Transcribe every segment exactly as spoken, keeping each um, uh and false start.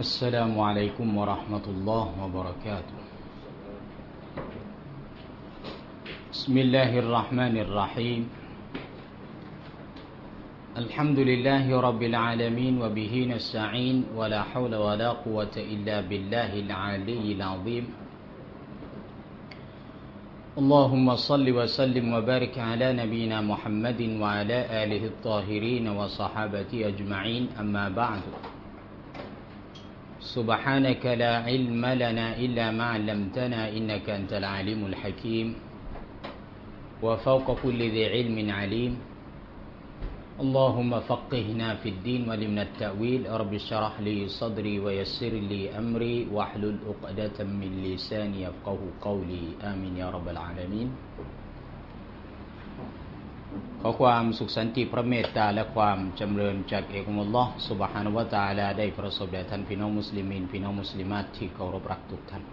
السلام عليكم ورحمة الله وبركاته بسم الله الرحمن الرحيم الحمد لله رب العالمين وبه نستعين ولا حول ولا قوة إلا بالله العلي العظيم اللهم صل وسلم وبارك على نبينا محمد وعلى آله الطاهرين وصحابته أجمعين أما بعد سبحانك لا علم لنا إلا ما علمتنا إنك أنت العليم الحكيم وفوق كل ذي علم عليم اللهم فقهنا في الدين وعلمنا التأويل رب اشرح لي صدري ويسر لي أمري واحلل عقدة من لساني يفقهوا قولي آمين يا رب العالمين ขอความสุขสันติพระเมตตาและความจำเริญจากเอกองค์อัลเลาะห์ซุบฮานะฮูวะตะอาลาได้ประสบแด่ท่านพี่น้องมุสลิมีนพี่น้องมุสลิมาตที่เคารพรักทุกท่าน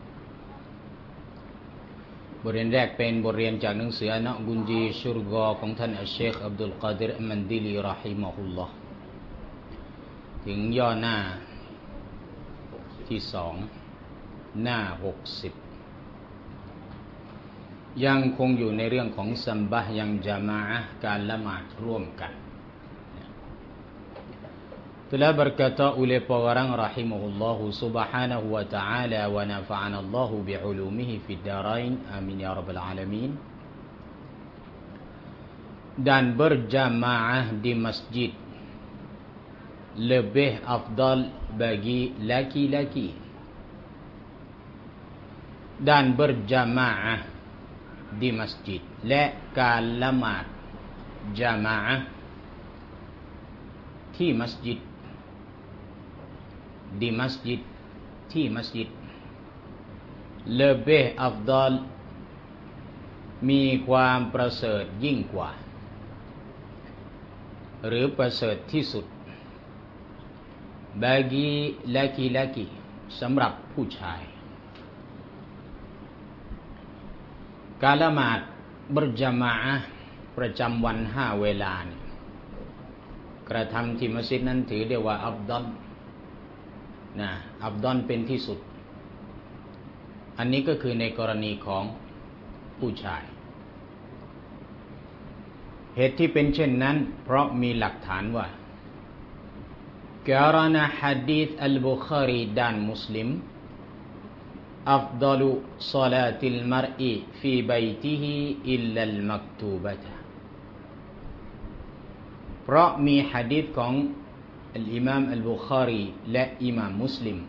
บทเรียนแรกเป็นบทเรียนจากหนังสืออะนะกุญญีชุรกอของท่านอัชเชคอับดุลกอดิรอัมมันดิลีรอฮิมะฮุลลอฮ์ถึงย่อหน้าที่สองหน้าหกสิบยังคงอยู่ในเรื่องของซัมบะห์ยังญะมาอะห์การละหมาดร่วมกัน telah berkata oleh pengarang rahimahullah subhanahu wa ta'ala wa nafa'ana Allah bi'ulumihi fid darain amin ya rabbal alamin dan berjamaah di masjid lebih afdal bagi laki-laki dan berjamaah di masjid และการละหมาดญะมาอะห์ที่มัสยิดdi masjid ที่มัสยิด lebih afdal มีความประเสริฐยิ่งกว่าหรือประเสริฐที่สุด bagi laki-laki สำหรับผู้ชายการละหมาดberjamaah ประจำวันห้าเวลาเนี่ยกระทำที่มัสยิดนั้นถือได้ว่าอัฟฎอลนะอัฟฎอลเป็นที่สุดอันนี้ก็คือในกรณีของผู้ชายเหตุที่เป็นเช่นนั้นเพราะมีหลักฐานว่าการณะหะดีษอัลบุคารีdan Muslim أفضل صلاة المرء في بيته إلا المكتوبة เพราะมีหะดีษของอัลอิมามอัลบุคารีและอิมามมุสลิม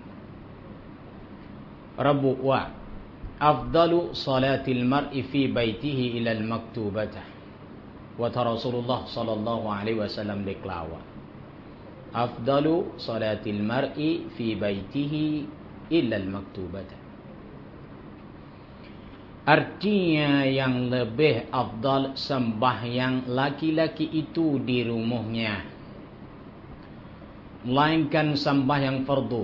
ระบุว่า أفضل صلاة المرء في بيته إلا المكتوبة ว่าท่านรอซูลุลลอฮ์ศ็อลลัลลอฮุอะลัยฮิวะซัลลัมได้กล่าวว่า أفضل صلاة المرء في بيته إلا المكتوبة artinya yang lebih afdal sembahyang laki-laki itu di rumahnya melainkan sembahyang fardu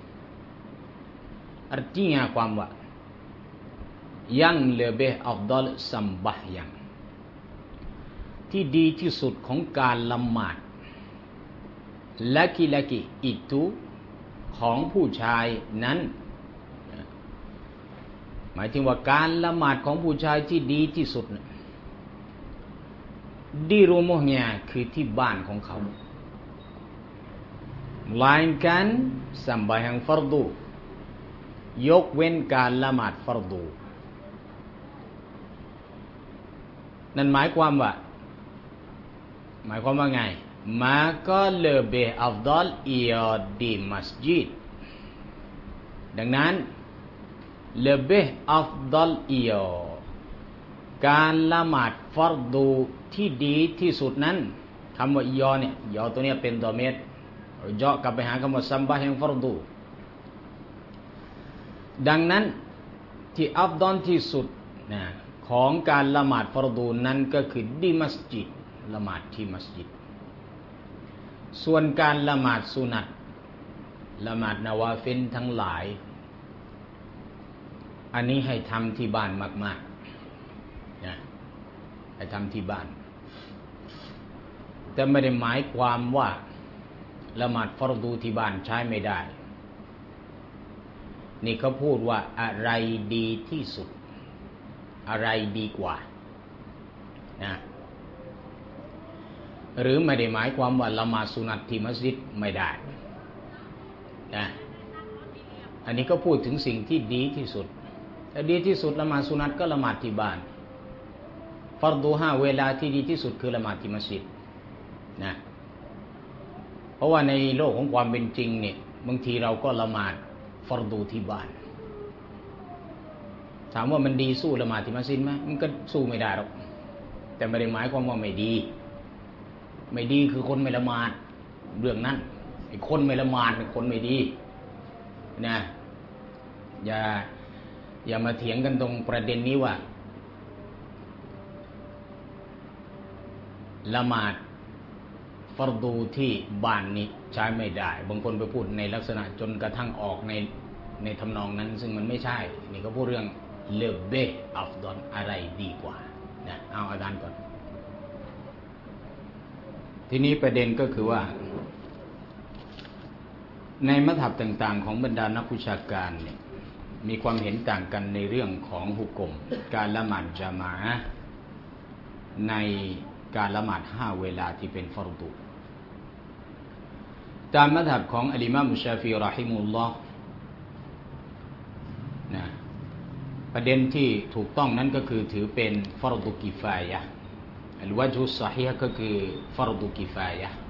artinya ความว่า yang lebih afdal sembahyang ที่ดีที่สุดของการละหมาด laki-laki itu ของผู้ชายนั้นหมายถึงว่าการละหมาดของผู้ชายที่ดีที่สุดdi rumahnya คือที่บ้านของเขา melainkan sembahyang fardu ยกเว้นการละหมาดฟารดูนั่นหมายความว่าหมายความว่าไง maka lebih afdal ia di masjid ดังนั้นlebih afdal ia การละหมาดฟารดูที่ดีที่สุดนั้นคำว่าอียอเนี่ยยอตัวนี้เป็นดอเมรเจาะกลับไปหาคำว่าซัมบะฮ์แห่งฟารดูดังนั้นที่อัฟฎอลที่สุดนะของการละหมาดฟารดูนั้นก็คือดีมัสยิดละหมาดที่มัสยิดส่วนการละหมาดสุนัตละหมาดนาวาฟิลทั้งหลายอันนี้ให้ทำที่บ้านมากๆนะให้ทำที่บ้านแต่ไม่ได้หมายความว่า ละหมาดฟารดูที่บ้านใช้ไม่ได้นี่เขาพูดว่าอะไรดีที่สุดอะไรดีกว่านะหรือไม่ได้หมายความว่าละหมาดสุนัตที่มัสยิดไม่ได้นะอันนี้ก็พูดถึงสิ่งที่ดีที่สุดถ้าดีที่สุดละหมาดสุนัตก็ละหมาดที่บ้านฟัรดูห้าเวลาที่ดีที่สุดคือละหมาดที่มัสยิดนะเพราะว่าในโลกของความเป็นจริงเนี่ยบางทีเราก็ละหมาดฟัรดูที่บ้านถามว่ามันดีสู้ละหมาดที่มัสยิดไหมมันก็สู้ไม่ได้หรอกแต่ไม่ได้หมายความว่าไม่ดีไม่ดีคือคนไม่ละหมาดเรื่องนั้นไอ้คนไม่ละหมาดเป็นคนไม่ดีนะอย่าอย่ามาเถียงกันตรงประเด็นนี้ว่าละหมาดฟัรดูที่บ้านนี้ใช้ไม่ได้บางคนไปพูดในลักษณะจนกระทั่งออกในในทำนองนั้นซึ่งมันไม่ใช่นี่ก็พูดเรื่องเลเบอัฟดอนอะไรดีกว่านะเอาอาจารย์ก่อนทีนี้ประเด็นก็คือว่าในมัธยมต่างๆของบรรดานักวิชาการเนี่ยมีความเห็นต่างกันในเรื่องของหุกมการละหมาดญะมาอะห์ในการละหมาดห้าเวลาที่เป็นฟัรดูตามมัธยมของอิหม่ามชาฟิอีเราะฮิมุลลอฮ์นะประเด็นที่ถูกต้องนั้นก็คือถือเป็นฟัรดูกิฟายะห์อัลวะจุศอฮีฮ์ก็คือฟัรดูกิฟายะห์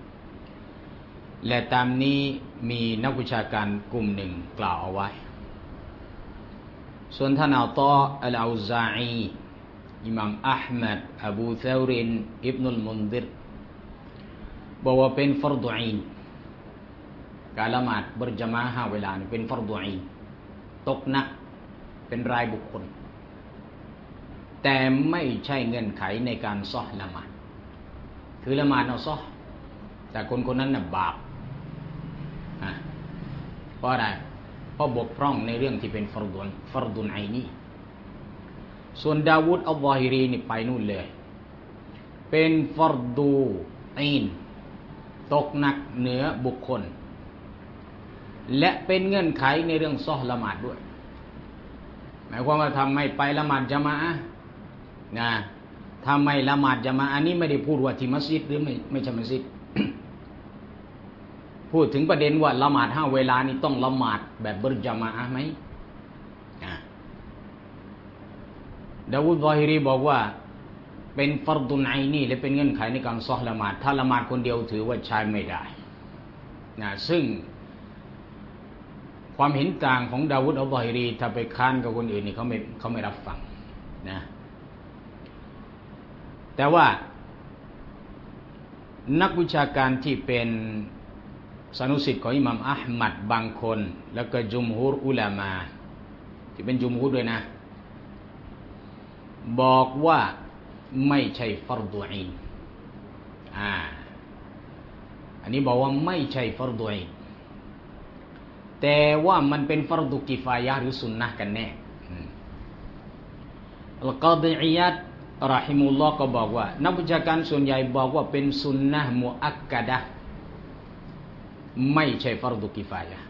และตามนี้มีนักวิชาการกลุ่มหนึ่งกล่าวเอาไว้ส่วนท่านอัตออัลอาวซาอีอิหม่ามอะห์มัดอบูซอรินอิบนุลมุนซิรบอกว่าเป็นฟัรดูอีนการละหมาดบรญะมาอะห์ห้าเวลานี่เป็นฟัรดูอีนตกหนักเป็นรายบุคคลแต่ไม่ใช่เงื่อนไขในการซอฮ์ละหมาดคือละหมาดเอาซอฮ์แต่คนคนนั้นน่ะบาปอ่ะเพราะอะไรเพราะบกพร่องในเรื่องที่เป็นฟัรดุนฟัรดุนไอนีส่วนดาวูดอัลลอฮิรีนี่ไปนู่นเลยเป็นฟัรดูอีนตกหนักเหนือบุคคลและเป็นเงื่อนไขในเรื่องซอฮ์ละหมาดด้วยหมายความว่าทำไม่ไปละหมาดญะมาอะห์นะทำไม่ละหมาดญะมาอะห์อันนี้ไม่ได้พูดว่าที่มัสยิดหรือไม่ไม่ใช่มัสยิด พูดถึงประเด็นว่าละหมาดห้าเวลานี้ต้องละหมาดแบบบรญะมาอะห์ไหมดาวูดซอฮิรีบอกว่าเป็นฟัรดุนไอนีและเป็นเงื่อนไขในการซอฮ์ละหมาดถ้าละหมาดคนเดียวถือว่าใช้ไม่ได้นะซึ่งความเห็นต่างของดาวูดอัลลอฮิรีถ้าไปค้านกับคนอื่นนี่เขาไม่เขาไม่รับฟังนะแต่ว่านักวิชาการที่เป็นสานุสิทธิ์ของอิหม่ามอะห์มัดบางคนแล้วก็จุมฮูรอุลามะที่เป็นจุมฮูรด้วยนะบอกว่าไม่ใช่ฟัรดูอีนอ่าอันนี้บอกว่าไม่ใช่ฟัรดูอีนแต่ว่ามันเป็นฟัรดุกิฟายะห์หรือสุนนะห์กันแน่อัลกอฎีอิยัดเราะฮิมุลลอฮ์ก็บอกว่านักวิชาการส่วนใหญ่บอกว่าเป็นสุนนะห์มุอักกะดะห์ไม่ใช่ฟัรดุกิฟายะห์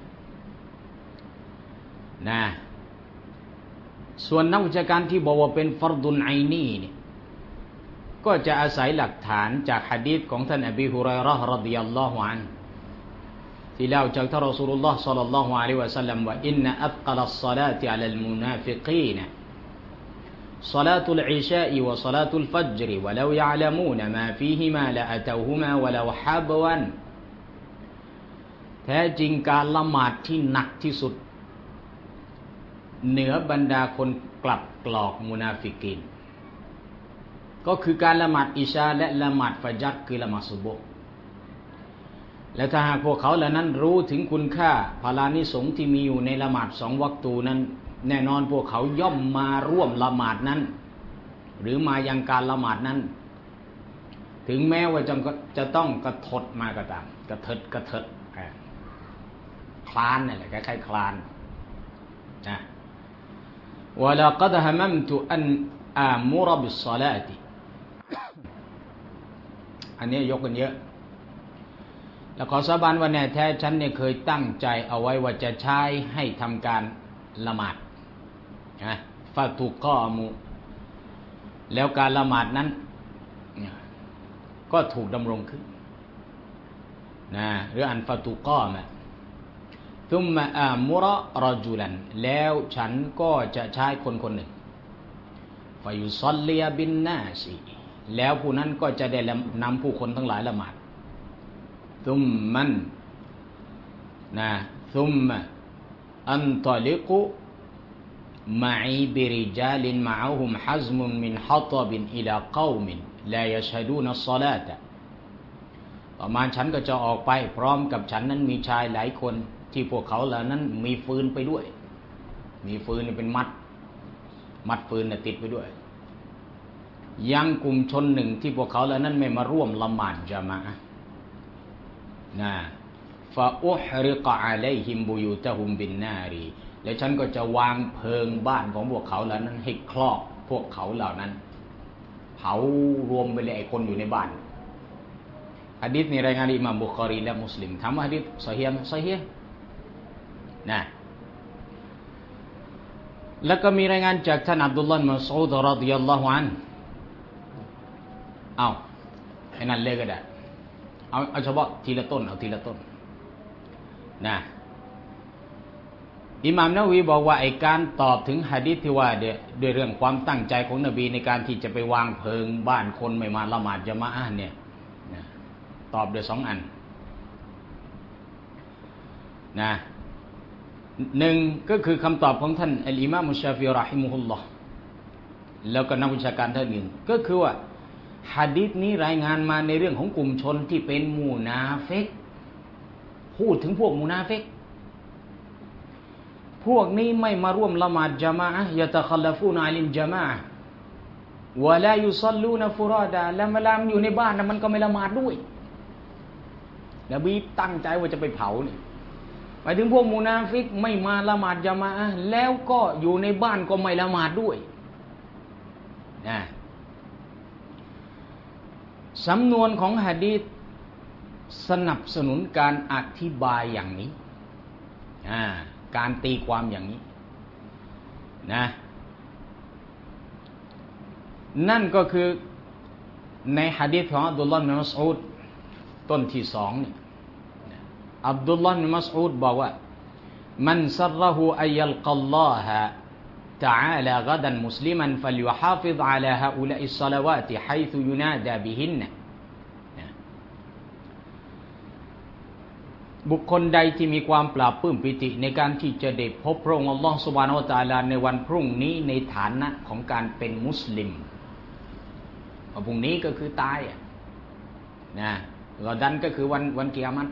นะส่วนนักวิชาการที่บอกว่าเป็นฟัรดุนไอนีเนี่ยก็จะอาศัยหลักฐานจากหะดีษของท่านอบีฮุรอยเราะห์รอฎิยัลลอฮุอันฮุที่เล่าจากท่านรอซูลุลลอฮ์ศ็อลลัลลอฮุอะลัยฮิวะซัลลัมว่าอินนะอัธกลัสศอลาติอะลัลมุนาฟิกีนศอลาตุลอิชาอิวะศอลาตุลฟัจรวะลาวยะอ์ละมูนมาฟีฮิมาละอะตาวฮุมาวะลาฮับวันแท้จริงการละหมาดที่หนักที่สุดเหนือบรรดาคนกลับกรอกมุนาฟิกีนก็คือการละหมาดอิชาและละหมาดฟัจรคือละหมาดซุบฮ์และถ้าหากพวกเขาเหล่านั้นรู้ถึงคุณค่าพลานิสงส์ที่มีอยู่ในละหมาดสองวักตูนั้นแน่นอนพวกเขาย่อมมาร่วมละหมาดนั้นหรือมายังการละหมาดนั้นถึงแม้ว่าจะจะต้องกระทดมาก็ตามกระเถิดกระเถิดคลานนี่แหละคล้ายๆคลานนะวะลากัดฮะมัมตุอันอามุรบิศศอลาติอันนี้ยกกันเยอะแล้วขอสาบานว่าแน่แท้ฉันเนี่ยเคยตั้งใจเอาไว้ว่าจะใช้ให้ทำการละหมาดนะฟาตุกอมุแล้วการละหมาดนั้นก็ถูกดำรงขึ้นนะหรืออันฟาตุกอมะทุมมะอามุระรจุลันแล้วฉันก็จะใช้คนคนหนึ่งฟายุซัลลียบินนาซีแล้วผู้นั้นก็จะได้นำผู้คนทั้งหลายละหมาดทุมมันนะทุมมะอันตลิกุมาอีบิริจาลินมะอะฮุมฮัซมุนมินฮัตบินอิลาเกามินลายัชฮะดูนัสศอลาตะประมาณฉันก็จะออกไปพร้อมกับฉันนั้นมีชายหลายคนที่พวกเขาเหล่านั้นมีฟืนไปด้วยมีฟืนเป็นมัดมัดฟืนติดไปด้วยยังกลุ่มชนหนึ่งที่พวกเขาเหล่านั้นไม่มาร่วมละหมาดญะมาอะห์นะฟาอุฮริกะอะลัยฮิมบุยูตะฮุมบินนารีแล้วฉันก็จะวางเพลิงบ้านของพวกเขาเหล่านั้นให้ครอบพวกเขาเหล่านั้นเผารวมไปเลยไอ้คนอยู่ในบ้านหะดีษนี้รายงานอิหม่ามบุคอรีและมุสลิมถามว่าหะดีษซอฮีฮ์มั้ยซอฮีฮ์นะแล้วก็มีรายงานจากท่านอับดุลลอฮ์มัสอูดรอฎิยัลลอฮุอันฮุเอาไอ้นั่นเลยก็ได้เอาเอาเฉพาะทีละต้นเอาทีละต้นนะอิหม่ามนะวีบอกว่าไอ้การตอบถึงหะดีษที่ว่าด้วยเรื่องความตั้งใจของนบีในการที่จะไปวางเพลิงบ้านคนไม่มาละหมาดญะมาอะห์เนี่ยนะตอบด้วยสองอันนะหนึ่งก็คือคำตอบของท่านอัลอิมามมุชชาฟิอีเราะฮิมะฮุลลอฮ์แล้วก็นักวิชาการท่านอื่นก็คือว่าหะดีษนี้รายงานมาในเรื่องของกลุ่มชนที่เป็นมุนาฟิกพูดถึงพวกมุนาฟิกพวกนี้ไม่มาร่วมละหมาดญะมาอะห์ยะตะคัลลฟูนอะลิลญะมาอะห์วะลายุศ็อลลูนฟุรอดาและเวลามันอยู่ในบ้านนะมันก็ไม่ละหมาดด้วยนบีตั้งใจว่าจะไปเผานี่หมายถึงพวกมุนาฟิกไม่มาละหมาดญะมาอะห์แล้วก็อยู่ในบ้านก็ไม่ละหมาดด้วยนะสำนวนของหะดีษสนับสนุนการอธิบายอย่างนี้อ่าการตีความอย่างนี้นะนั่นก็คือในหะดีษของอับดุลลอฮ์บินมัสอูดต้นที่สองเนี่ยอับดุลลอฮ์บินมัสอูดบอกว่ามันซัรรหูอัยยัลกัลลอฮะتعالى غدا مسلما فليحافظ على هؤلاء الصلوات حيث ينادى بهن บุคคลใดที่มีความปราบปลื้มปิติในการที่จะได้พบพระองค์อัลลอฮฺซุบฮานะฮูวะตะอาลาในวันพรุ่งนี้ในฐานะของการเป็นมุสลิมวันพรุ่งนี้ก็คือตายนะกอดันก็คือวันวันกิยามะฮ์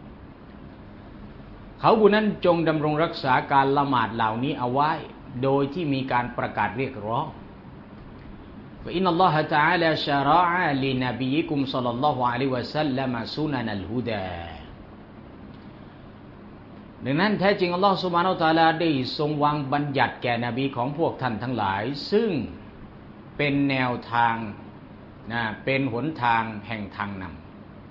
เขาผู้นั้นจงดำรงรักษาการละหมาดเหล่านี้เอาไว้โดยที่มีการประกาศเรียกร้องว่าอินนัลลอฮะตะอาลาชะรออะลินบียิกุมศ็อลลัลลอฮุอะลัยฮิวะซัลลัมซุนันัลฮุดาดังนั้นแท้จริงอัลลอฮฺซุบฮานะฮูวะตะอาลาได้ทรงวางบัญญัติแก่นบีของพวกท่านทั้งหลายซึ่งเป็นแนวทางนะเป็นหนทางแห่งทางนำ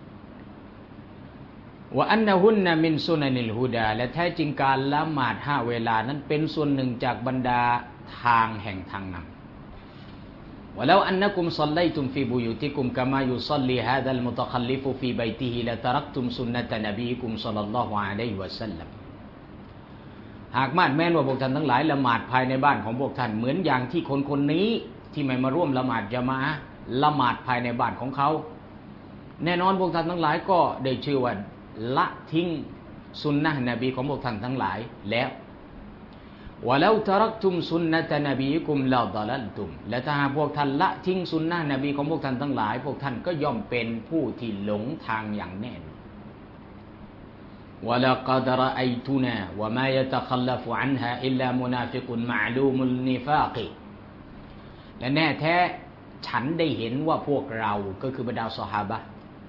ว่าอันนะฮุนนะมินซุนันิลฮุดาและแท้จริงการละหมาดห้าเวลานั้นเป็นส่วนหนึ่งจากบรรดาทางแห่งทางนำว่าแล้วอันนะกุมศ็อลลัยตุมฟีบุยูติกุมกะมายุศ็อลลีฮาซัลมุตะคัลลิฟุฟีบัยติฮิละตะรักตุมซุนนะตะนบีกุมศ็อลลัลลอฮุอะลัยฮิวะซัลลัมหากมาดแม้นว่าพวกท่านทั้งหลายละหมาดภายในบ้านของพวกท่านเหมือนอย่างที่คนคนนี้ที่ไม่มาร่วมละหมาดญะมาอะห์ละหมาดภายในบ้านของเขาแน่นอนพวกท่านทั้งหลายก็ได้ชื่อว่าละทิ้งสุนนะห์นบีของพวกท่านทั้งหลายแล้ววะลาตะรักตุมสุนนะตะนบีกุมลาฎะลัลตุมและถ้าหากพวกท่านละทิ้งสุนนะห์นบีของพวกท่านทั้งหลายพวกท่านก็ย่อมเป็นผู้ที่หลงทางอย่างแน่นอนวะลากัดรออัยตุนาวะมายัตะคัลลัฟุอันฮาอิลลามุนาฟิกุนมะอ์ลูมุนนิฟากิและแน่แท้ฉันได้เห็นว่าพวกเราก็คือบรรดาซอฮาบะห์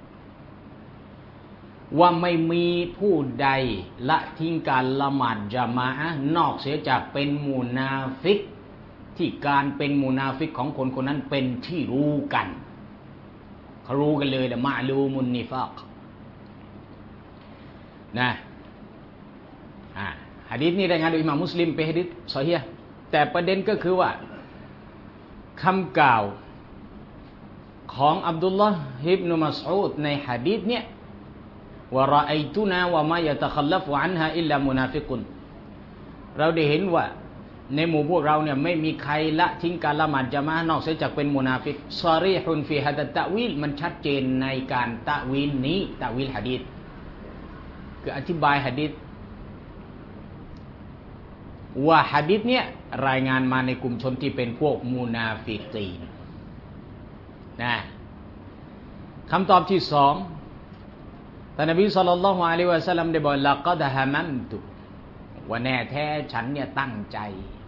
ว่าไม่มีผู้ใดละทิ้งการละหมาดญะมาอะห์นอกเสียจากเป็นมุนาฟิกที่การเป็นมุนาฟิกของคนคนนั้นเป็นที่รู้กันเขารู้กันเลยละมะอ์ลูมุนนิฟากนะอ่าหะดีษนี้รายงานโดยอิหม่ามมุสลิมเป็นหะดีษซอฮีฮ์แต่ประเด็นก็คือว่าคำกล่าวของอับดุลลอฮ์อิบนุมัสอูดในหะดีษเนี้ยวะรออัยตุนาวะมายะตะคัลลัฟอันฮาอิลลามุนาฟิกุนเราได้เห็นว่าในหมู่พวกเราเนี่ยไม่มีใครละทิ้งการละหมาดญะมาอะห์นอกเสียจากเป็นมุนาฟิกซอรีฮุนฟีฮะดะตะวีลมันชัดเจนในการตะวีลนี้ตะวีลหะดีษคืออธิบายหะดีษว่าหะดีษเนี่ยรายงานมาในกลุ่มชนที่เป็นพวกมุนาฟิกีนนะคำตอบที่สองท่านนบีศ็อลลัลลอฮุอะลัยฮิวะซัลลัมได้บอกละกอดฮะมัมตุว่าแน่แท้ฉันเนี่ยตั้งใจ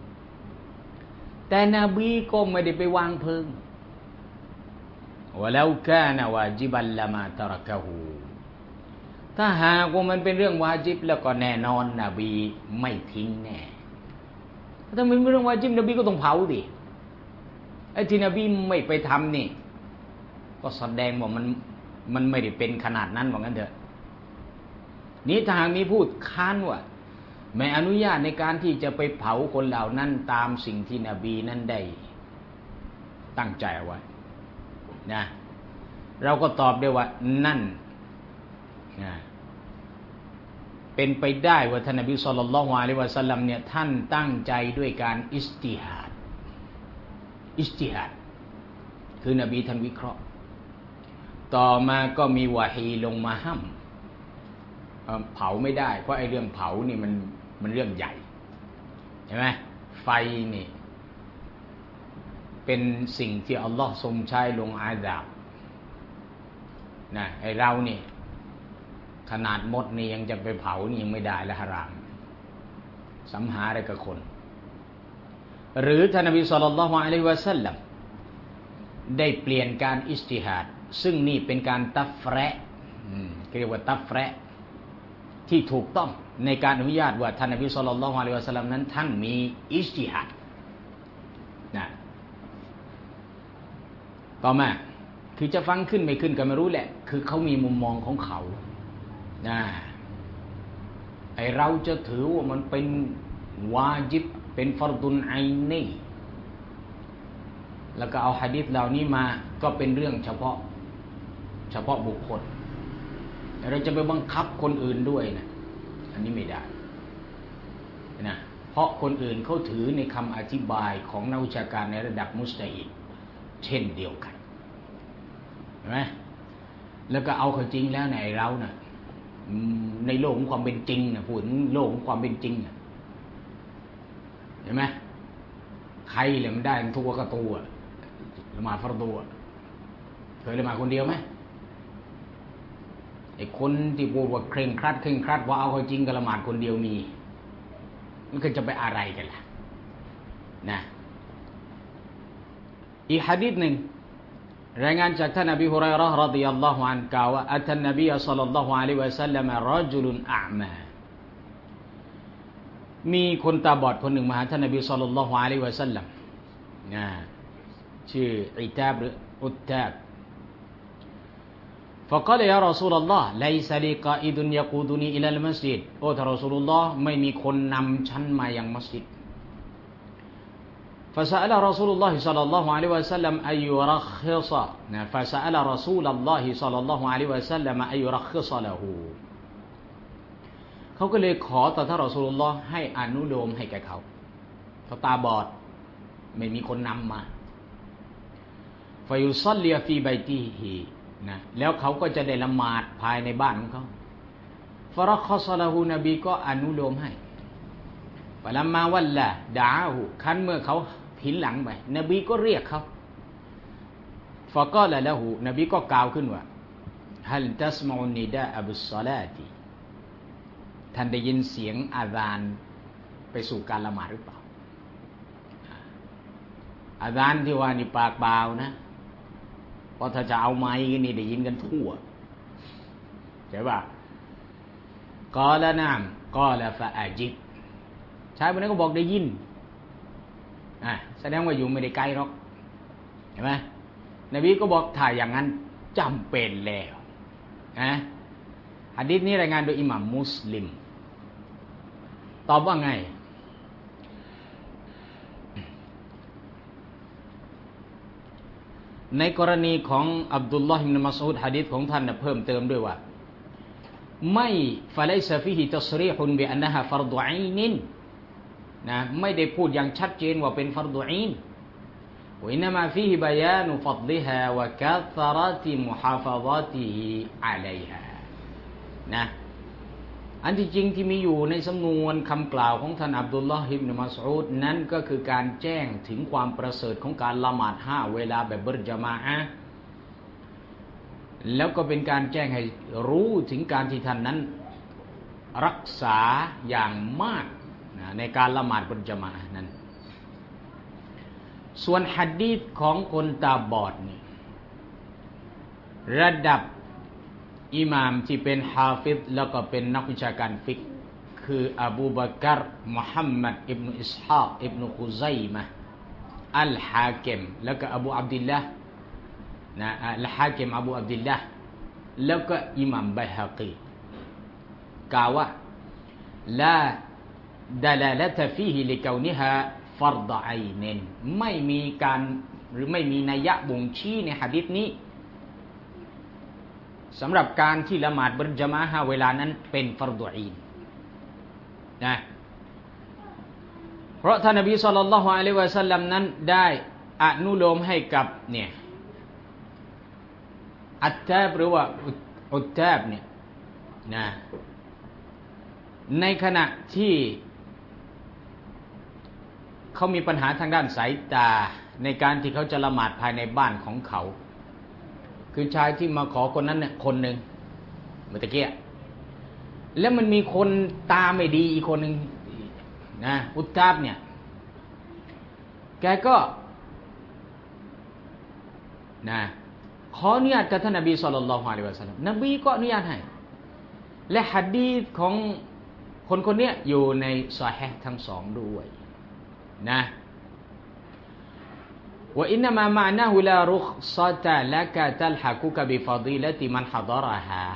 แต่นบีก็ไม่ได้ไปวางเพลิงวะลาคานะวาจิบัลละมาตะรกะฮูถ้าหากว่ามันเป็นเรื่องวาญิบแล้วก็แน่นอนนบีไม่ทิ้งแน่ถ้ามันเป็นเรื่องวาญิบนบีก็ต้องเผาดิไอ้ที่นบีไม่ไปทำนี่ก็แสดงว่ามันมันไม่ได้เป็นขนาดนั้นว่างั้นเถอะนี้ทางนี้พูดค้านว่าไม่อนุญาตในการที่จะไปเผาคนเหล่านั้นตามสิ่งที่นบีนั้นได้ตั้งใจเอาไว้นะเราก็ตอบได้ว่านั่นนะเป็นไปได้ว่าท่านนบีศ็อลลัลลอฮุอะลัยฮิวะซัลลัมเนี่ยท่านตั้งใจด้วยการอิจติฮาดอิจติฮาดคือนบีท่านวิเคราะห์ต่อมาก็มีวะฮีลงมาห้ามเผาไม่ได้เพราะไอ้เรื่องเผานี่มันมันเรื่องใหญ่ใช่ไหมไฟนี่เป็นสิ่งที่อัลลอฮ์ทรงใช้ลงอาซาบนะไอ้เรานี่ขนาดมดนี่ยังจะไปเผานี่ยังไม่ได้และฮารามสัมหาอะไรกับคนหรือท่านนบีศ็อลลัลลอฮุอะลัยฮิวะซัลลัมได้เปลี่ยนการอิจติฮาดซึ่งนี่เป็นการตัฟเราะห์เรียกว่าตัฟเราะห์ที่ถูกต้องในการอนุญาตว่าท่านนบีศ็อลลัลลอฮุอะลัยฮิวะซัลลัมนั้นท่านมีอิจติฮาดนะต่อมาคือจะฟังขึ้นไม่ขึ้นก็ไม่รู้แหละคือเขามีมุมมองของเขานะไอเราจะถือว่ามันเป็นวาญิบเป็นฟัรดุนไอนีแล้วก็เอาหะดีษเหล่านี้มาก็เป็นเรื่องเฉพาะเฉพาะบุคคลเราจะไปบังคับคนอื่นด้วยนะอันนี้ไม่ได้นะเพราะคนอื่นเขาถือในคำอธิบายของนักวิชาการในระดับมุจตะฮิดเช่นเดียวกันเห็นไหมแล้วก็เอาเข้าจริงแล้วในเรานะ่ะในโลกของความเป็นจริงนะพูดถึงโลกของความเป็นจริงนะเห็นไหมใครเลยมันได้ทุกวักตัวละหมาดฟัรดูเคยละหมาดคนเดียวไหมไอ้คนที่พูดว่าเคร่งครัดเคร่งครัดว่าเอาเข้าจริงกับละหมาดคนเดียวมีมันก็จะไปอะไรกันล่ะนะอีกหะดีษหนึ่งรายงานจากท่านอบีฮุรัยเราะห์รอฎิยัลลอฮุอันฮุกล่าวว่าอัตนนบีศ็อลลัลลอฮุอะลัยฮิวะซัลลัมรอจุลุนอะอ์มามีคนตาบอดคนหนึ่งมาหาท่านนบีศ็อลลัลลอฮุอะลัยฮิวะซัลลัมนะชื่ออิตาบหรืออุตตาบ فقال يا رسول الله ليس لي قائد يقودني إلى المسجد โอ้ท่านรอซูลุลลอฮ์ไม่มีคนนำฉันมายังมัสยิด فسأل رسول الله صلى الله عليه وسلم أن يرخص فسأل رسول الله صلى الله عليه وسلم أن يرخص له เขาก็เลยขอต่อท่านรอซูลุลลอฮ์ให้อนุโลมให้แก่เขาเขาตาบอดไม่มีคนนำมา فيصلي في بيته นะแล้วเขาก็จะได้ละหมาดภายในบ้านของเขาฟะรัคซะละฮูนบีก็อนุโลมให้ฟะลัมมาวัลลาดะอาฮูคันเมื่อเขาผินหลังไปนบีก็เรียกเขาฟะกอละละฮูนบีก็กล่าวขึ้นว่าฮัลตัสมะอุนนิดาอะบิศศอลาติท่านได้ยินเสียงอาซานไปสู่การละหมาดหรือเปล่าอาซานที่ว่านี่ปากเบานะเพราะถ้าจะเอาไม้นี่ได้ยินกันทั่วใช่ป่ะกอละนามกอละฟะอาจิบชายคนนั้นก็บอกได้ยินอ่ะแสดงว่าอยู่ไม่ได้ไกลหรอกเห็นไหมนบีก็บอกถ้าอย่างนั้นจำเป็นแล้วนะหะดีษนี้รายงานโดยอิหม่ามมุสลิมตอบว่าไงในกรณีของอับดุลลอฮ์ อิบนุ มัสอูดหะดีษของท่านเพิ่มเติมด้วยว่าไม่ฟะไลซะฟีฮิตัศรีฮุนบิอันนะฮะฟัรฎุอีนนะไม่ได้พูดอย่างชัดเจนว่าเป็นฟัรฎุอีนวะอินนะมาฟีฮิบะยานุฟัฎลิฮาวะกะษเราะติมุฮาฟะฎอติฮิอะลัยฮานะอันที่จริงที่มีอยู่ในสำนวนคำกล่าวของท่านอับดุลลอฮ์ อิบนุ มัสอูดนั้นก็คือการแจ้งถึงความประเสริฐของการละหมาดห้าเวลาแบบเบิรญะมาอะห์แล้วก็เป็นการแจ้งให้รู้ถึงการที่ท่านนั้นรักษาอย่างมากในการละหมาดเบิรญะมาอะห์นั้นส่วนหะดีษของคนตาบอดนี่ระดับอิหม่ามที่เป็นฮาฟิฎแล้วก็เป็นนักวิชาการฟิกห์คืออบูบักรมุฮัมมัดอิบนุอิสฮากอิบนุคุซัยมะห์อัลฮาคิมแล้วก็อบูอับดุลลาห์นะอัลฮาคิมอบูอับดุลลาห์แล้วก็อิหม่ามบัยฮะกีกล่าวว่าลาดะลาละตะฟีฮิลิกอนิฮาฟัรฎออีนไม่มีการหรือไม่มีนัยยะบ่งชี้ในหะดีษนี้สำหรับการที่ละหมาดเบิรญะมาอะห์เวลานั้นเป็นฟัรฎุอีนนะเพราะท่านนบีศ็อลลัลลอฮุอะลัยฮิวะซัลลัมนั้นได้อนุโลมให้กับเนี่ยอัตตาบหรือว่าอุตตาบเนี่ยนะในขณะที่เขามีปัญหาทางด้านสายตาในการที่เขาจะละหมาดภายในบ้านของเขาคือชายที่มาขอคนนั้นเนี่ยคนหนึ่งเมื่อกี้แล้วมันมีคนตาไม่ดีอีกคนหนึ่งนะอุตตาบเนี่ยแกก็นะขออนุญาตกับท่านนบีศ็อลลัลลอฮุอะลัยฮิวะซัลลัมนบีก็อนุญาตให้และหะดีษของคนคนนี้อยู่ในซอฮีห์ทั้งสองด้วยนะว่าอินนามามานะฮุลารุขซะตะละกะตัลฮะกุกะบิฟฎีละติมันฮะฎอเราะฮา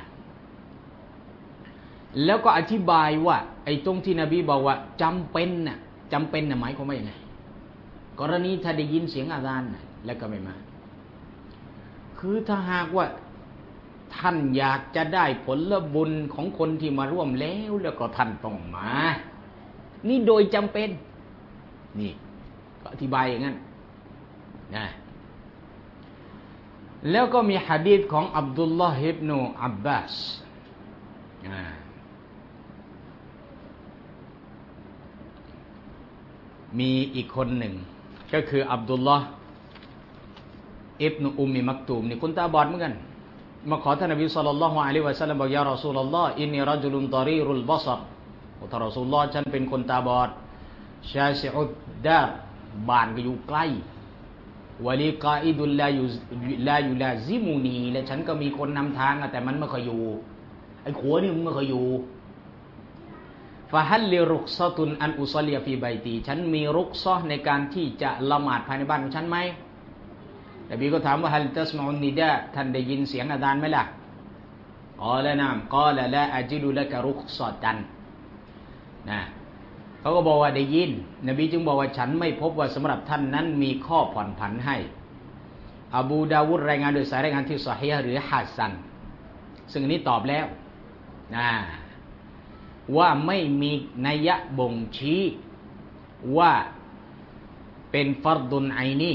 แล้วก็อธิบายว่าไอ้ตรงที่นบีบอกว่าจำเป็นน่ะจำเป็นน่ะหมายความว่ายังไงกรณีถ้าได้ยินเสียงอาซานน่ะแล้วก็ไม่มาคือถ้าหากว่าท่านอยากจะได้ผลบุญของคนที่มาร่วมแล้วแล้วก็ท่านต้องมานี่โดยจำเป็นนี่ก็อธิบายอย่างนั้นนะแล้วก็มีหะดีษของอับดุลลอฮ์ อิบนุอับบาสมีอีกคนหนึ่งก็คืออับดุลลอฮ์ อิบนุอุมมิมักตูมนี่คนตาบอดเหมือนกันมาขอท่านนบีศ็อลลัลลอฮุอะลัยฮิวะซัลลัมบอกยารอซูลุลลอฮ์อินนีรอจุลุนฏอรีรุลบศรโอ้ท่านรอซูลุลลอฮ์ฉันเป็นคนตาบอดชาซิอุดดารบ้านก็อยู่ใกล้วะลีกาอิดุลลายุลายุลาซิมูนีและฉันก็มีคนนำทางแต่มันไม่เคยอยู่ไอ้ขัวนี่มันไม่เคยอยู่ฟะฮัลลิรุกซะตุนอันอุศลียฟีไบตีฉันมีรุกซะห์ในการที่จะละหมาดภายในบ้านของฉันไหมนบีก็ถามว่าฮัลตัสมาอุนนิดาท่านได้ยินเสียงอาซานไหมล่ะกอละนามกอละลาอะจิลุละกะรุกซะตันนะเขาก็บอกว่าได้ยินนบีจึงบอกว่าฉันไม่พบว่าสำหรับท่านนั้นมีข้อผ่อนผันให้อบูดาวุดรายงานโดยสายรายงานที่ซอฮีฮ์หรือฮัสซันซึ่งอันนี้ตอบแล้วนะว่าไม่มีนัยยะบ่งชี้ว่าเป็นฟัรดุนไอนี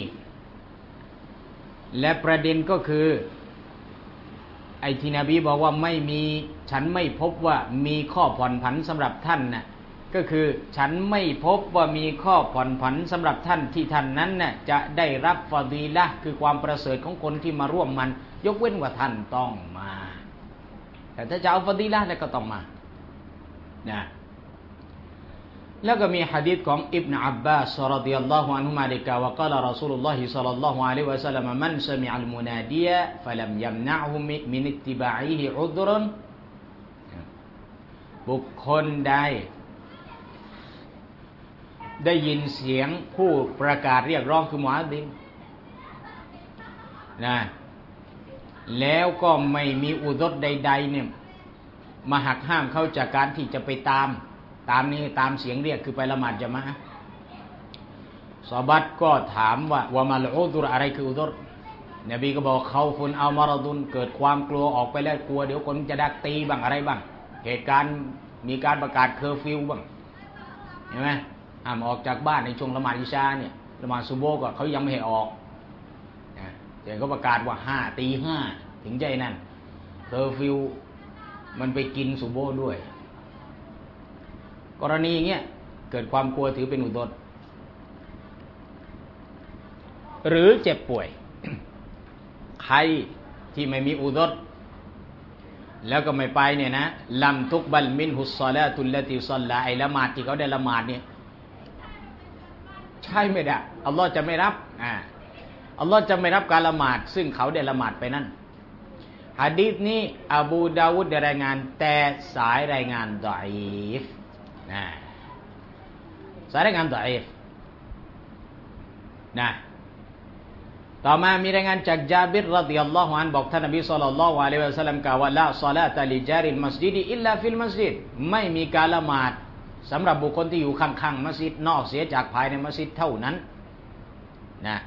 และประเด็นก็คือไอ้ที่นบีบอกว่าไม่มีฉันไม่พบว่ามีข้อผ่อนผันสำหรับท่านน่ะก็คือฉันไม่พบว่ามีข้อผ่อนผันสำหรับท่านที่ท่านนั้นน่ะจะได้รับฟาดีละห์คือความประเสริฐของคนที่มาร่วมมันยกเว้นว่าท่านต้องมาแต่ถ้าจะเอาฟาดีละห์แล้วก็ต้องมานะแล้วก็มีหะดีษของอิบนุอับบาสรอฎิยัลลอฮุอันฮุมาได้กล่าวว่ากล่าวรอซูลุลลอฮิศ็อลลัลลอฮุอะลัยฮิวะซัลลัมมันซะมิอัลมุนาดียะฟะลัมยัมนะฮุมินอิตติบาอิฮิอุฎรุนบุคคลใดได้ยินเสียงผู้ประกาศเรียกร้องคือมุอัซซินนะแล้วก็ไม่มีอุฎรใดๆเนี่ยมาหักห้ามเขาจากการที่จะไปตามตามนี้ตามเสียงเรียกคือไปละหมาดญะมาอะห์ซอบัตก็ถามว่าวะมัลอุซุรอะไรคืออุซุรนบีก็บอกเขาฟุนเอามารดุนเกิดความกลัวออกไปแล้วกลัวเดี๋ยวคนจะดักตีบ้างอะไรบ้างเหตุการณ์มีการประกาศเคอร์ฟิวบ้างเห็นไหมห้ามออกจากบ้านในช่วงละหมาดอิชาเนี่ยละหมาดซุโบก็เขายังไม่ให้ออกนะแต่เขาประกาศว่าห้าตีห้าถึงใจนั่นเคอร์ฟิวมันไปกินซุโบด้วยกรณีอย่างเงี้ยเกิดความกลัวถือเป็นอุดรหรือเจ็บป่วยใครที่ไม่มีอุดรแล้วก็ไม่ไปเนี่ยนะลัมตุกบัลมินฮุสซอลาตุลลติศ็อลลาไอละหมาดที่เขาได้ละหมาดเนี่ยใช่ไม่ได้อัลลอฮ์จะไม่รับอ่าอัลลอฮ์จะไม่รับการละหมาดซึ่งเขาได้ละหมาดไปนั่นหะดีษนี้อบูดาวุดได้รายงานแต่สายรายงานฎออีฟนะสายรายงานฎออีฟนะต่อมามีรายงานจากญาบิรรอฎิยัลลอฮุอันฮุบอกท่านนบีศ็อลลัลลอฮุอะลัยฮิวะซัลลัมกล่าวว่าลาศอลาตะลิจาริลมัสญิดอิลลาฟิลมัสญิดไม่มีการละหมาดสำหรับบุคคลที่อยู่ข้างๆมัสยิดนอกเสียจากภายในมัสยิดเท่านั้นนะ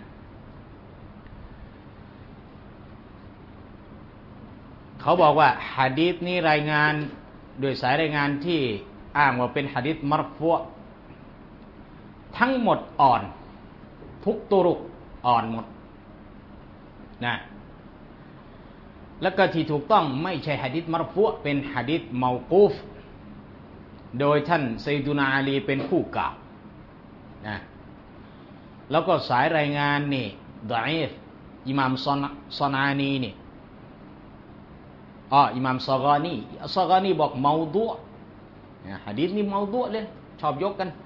เขาบอกว่าหะดีษนี้รายงานโดยสายรายงานที่อ้างว่าเป็นหะดีษมัรฟูอ์ทั้งหมดอ่อนทุกตุรุกอ่อนหมดนะแล้วก็ที่ถูกต้องไม่ใช่หะดีษมัรฟูอ์เป็นหะดีษเมากูฟโดยท่านซัยดุนาอาลีเป็นผู้กล่าวนะแล้วก็สายรายงานนี่ฎออีฟอิหม่ามซอนานีนี่อ๋ออิหม่ามซอกานีซอกานีบอกเมาดุอ์นะหะดีษนี้เมาดุอ์เลยชอบยกกัน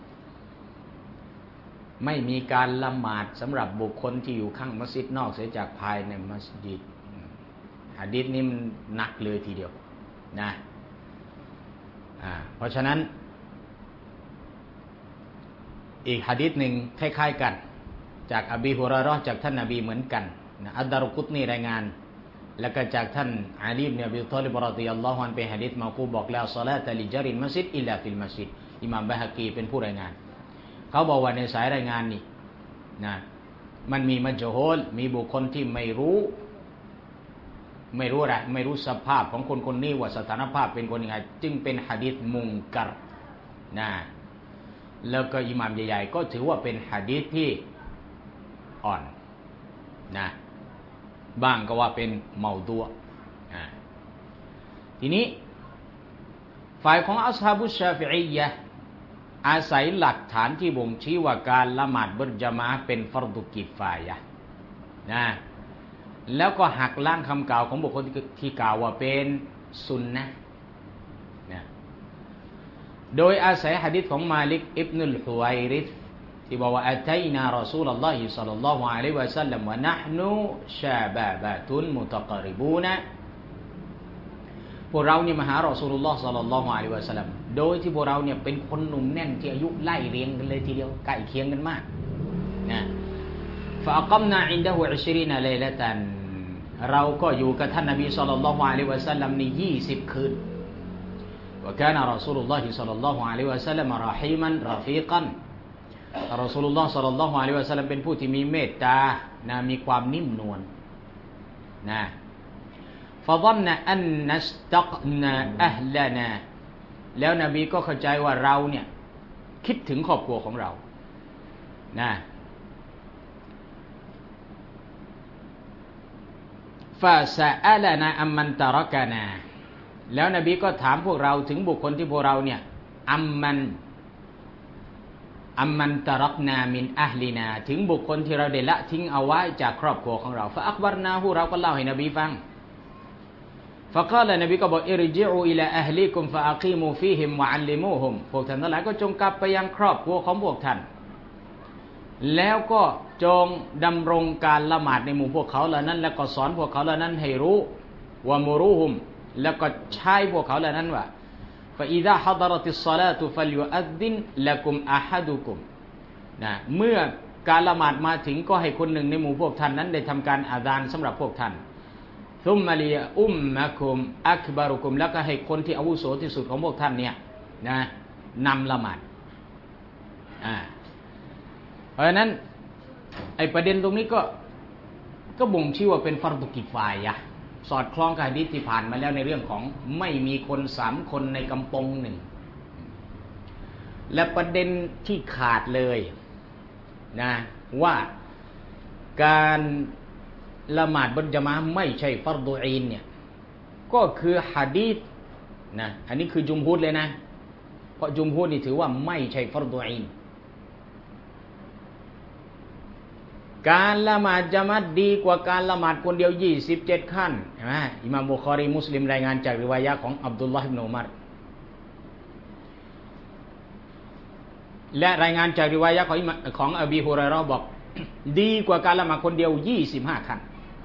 ไม่มีการละหมาดสำหรับบุคคลที่อยู่ข้างมัสยิดนอกเสียจากภายในมัสยิดหะดีษนี้มันหนักเลยทีเดียวนะอ่าเพราะฉะนั้นอีกหะดีษหนึ่งคล้ายๆกันจากอบีฮุรอยเราะห์จากท่านนบีเหมือนกันนะอัดดารุกุตนีรายงานแล้วก็จากท่านอาลีบินอบีฏอลิบรอฎิยัลลอฮุอันฮุเป็นหะดีษเมากูบอกแล้วศอลาตะลิจาริลมัสยิดอิลลาฟิลมัสยิดอิหม่ามบะฮะกีเป็นผู้รายงานเขาบอกว่าในสายรายงานนี่นะมันมีมัจฮูลมีบุคคลที่ไม่รู้ไม่รู้อะไรไม่รู้สภาพของคนคนนี้ว่าสถานภาพเป็นคนยังไงจึงเป็นหะดีษมุงกัรนะแล้วก็อิหม่ามใหญ่ๆก็ถือว่าเป็นหะดีษที่อ่อนนะบ้างก็ว่าเป็นเมาดุอ์นะทีนี้ฝ่ายของอัศฮาบุชชาฟิอียะห์อาศัยหลักฐานที่บ่งชี้ว่าการละหมาดบัรญะมาอะห์เป็นฟัรดุกิฟายะห์นะแล้วก็หักล้างคำกล่าวของบุคคลที่กล่าวว่าเป็นซุนนะห์นะโดยอาศัยหะดีษของมาลิกอิบนุลฮุไวริษที่บอกว่าอะตัยนารอซูลุลลอฮิศ็อลลัลลอฮุอะลัยฮิวะซัลลัมวะนะห์นูชาบาบะตุนมุตะกอริบูนะพวกเราเนี่ยมาหารอซูลุลลอฮ์ศ็อลลัลลอฮุอะลัยฮิวะซัลลัมโดยที่พวกเราเนี่ยเป็นคนหนุ่มแน่นที่อายุไล่เรียงกันเลยทีเดียวใกล้เคียงกันมากนะฟะอักอมนาอินดะฮูอิชรีนะไลละตันเราก็อยู่กับท่านนบีศ็อลลัลลอฮุอะลัยฮิวะซัลลัมนี่ยี่สิบคืนวะกานะรอซูลุลลอฮิศ็อลลัลลอฮุอะลัยฮิวะซัลลัมรอฮีมันรอฟีกันรอซูลุลลอฮ์ศ็อลลัลลอฮุอะลัยฮิวะซัลลัมเป็นผู้ที่มีเมตตานะมีความนิ่มนวลนะฟะظنอันนัสตักนาอะห์ลานาแล้วนบีก็เข้าใจว่าเราเนี่ยคิดถึงครอบครัวของเรานะฟาซะอะลานาอัมมันตะรักะนาแล้วนบีก็ถามพวกเราถึงบุคคลที่พวกเราเนี่ยอัมมันอัมมันตะรักนามินอะห์ลินาถึงบุคคลที่เราได้ละทิ้งเอาไว้จากครอบครัวของเราฟะอักบัรนาฮูเราก็เล่าให้นบีฟังฟะกาลนบีก็บอกอิรญิอูอิลาอะห์ลิกุมฟะอะกีมูฟีฮิมวะอัลลิมูฮุมพวกท่านทั้งหลายก็จงกลับไปยังครอบครัวของพวกท่านแล้วก็จงดำรงการละหมาดในหมู่พวกเขาเหล่านั้นแล้วก็สอนพวกเขาเหล่านั้นให้รู้วะมุรูฮุมแล้วก็ใช้พวกเขาเหล่านั้นว่าฟะอิซาฮะฎอรติศศอลาตุฟัลยุอัซซินละกุมอะฮัดุกุมนะเมื่อการละหมาดมาถึงก็ให้คนหนึ่งในหมู่พวกท่านนั้นได้ทำการอาซานสำหรับพวกท่านซุมมาลีอุมมะคุมอักบารุคุมแล้วก็ให้คนที่อาวุโสที่สุดของพวกท่านเนี่ยนะนำละหมาดอ่าเพราะฉะนั้นไอ้ประเด็นตรงนี้ก็ก็บ่งชี้ว่าเป็นฟัรดุกิฟายะห์สอดคล้องกับหะดีษที่ผ่านมาแล้วในเรื่องของไม่มีคนสามคนในกำปงหนึ่งและประเด็นที่ขาดเลยนะว่าการละหมาดบนญะมาอะห์ไม่ใช่ฟัรดุอีนเนี่ยก็คือหะดีษนะอันนี้คือจุมฮูรเลยนะเพราะจุมฮูรนี่ถือว่าไม่ใช่ฟัรดุอีนการละหมาดญะมาอะห์ดีกว่าการละหมาดคนเดียวยี่สิบเจ็ดขั้นเห็นไหมอิหม่ามบุคอรีมุสลิมรายงานจากริวายะห์ของอับดุลลอฮ์อิบนุอุมัรและรายงานจากริวายะห์ของของอบีฮุรอยเราะห์บอกดีกว่าการละหมาดคนเดียวยี่สิบห้าขั้น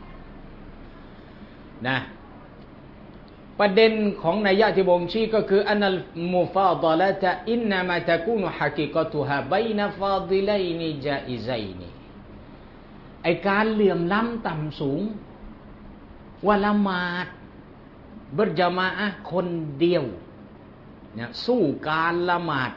นะประเด็นของนัยยะห์ที่บ่งชี้ก็คืออันนัลมุฟาฎอละตะอินนามาตะกูนุฮะกีกะตุฮาบัยนะฟาฎิลัยนิญาอิซัยนิไอ้การเหลื่อมล้ำต่ำสูงว่าละหมาดบัรญะมาอะห์คนเดียวเนี่ยสู้การละหมาด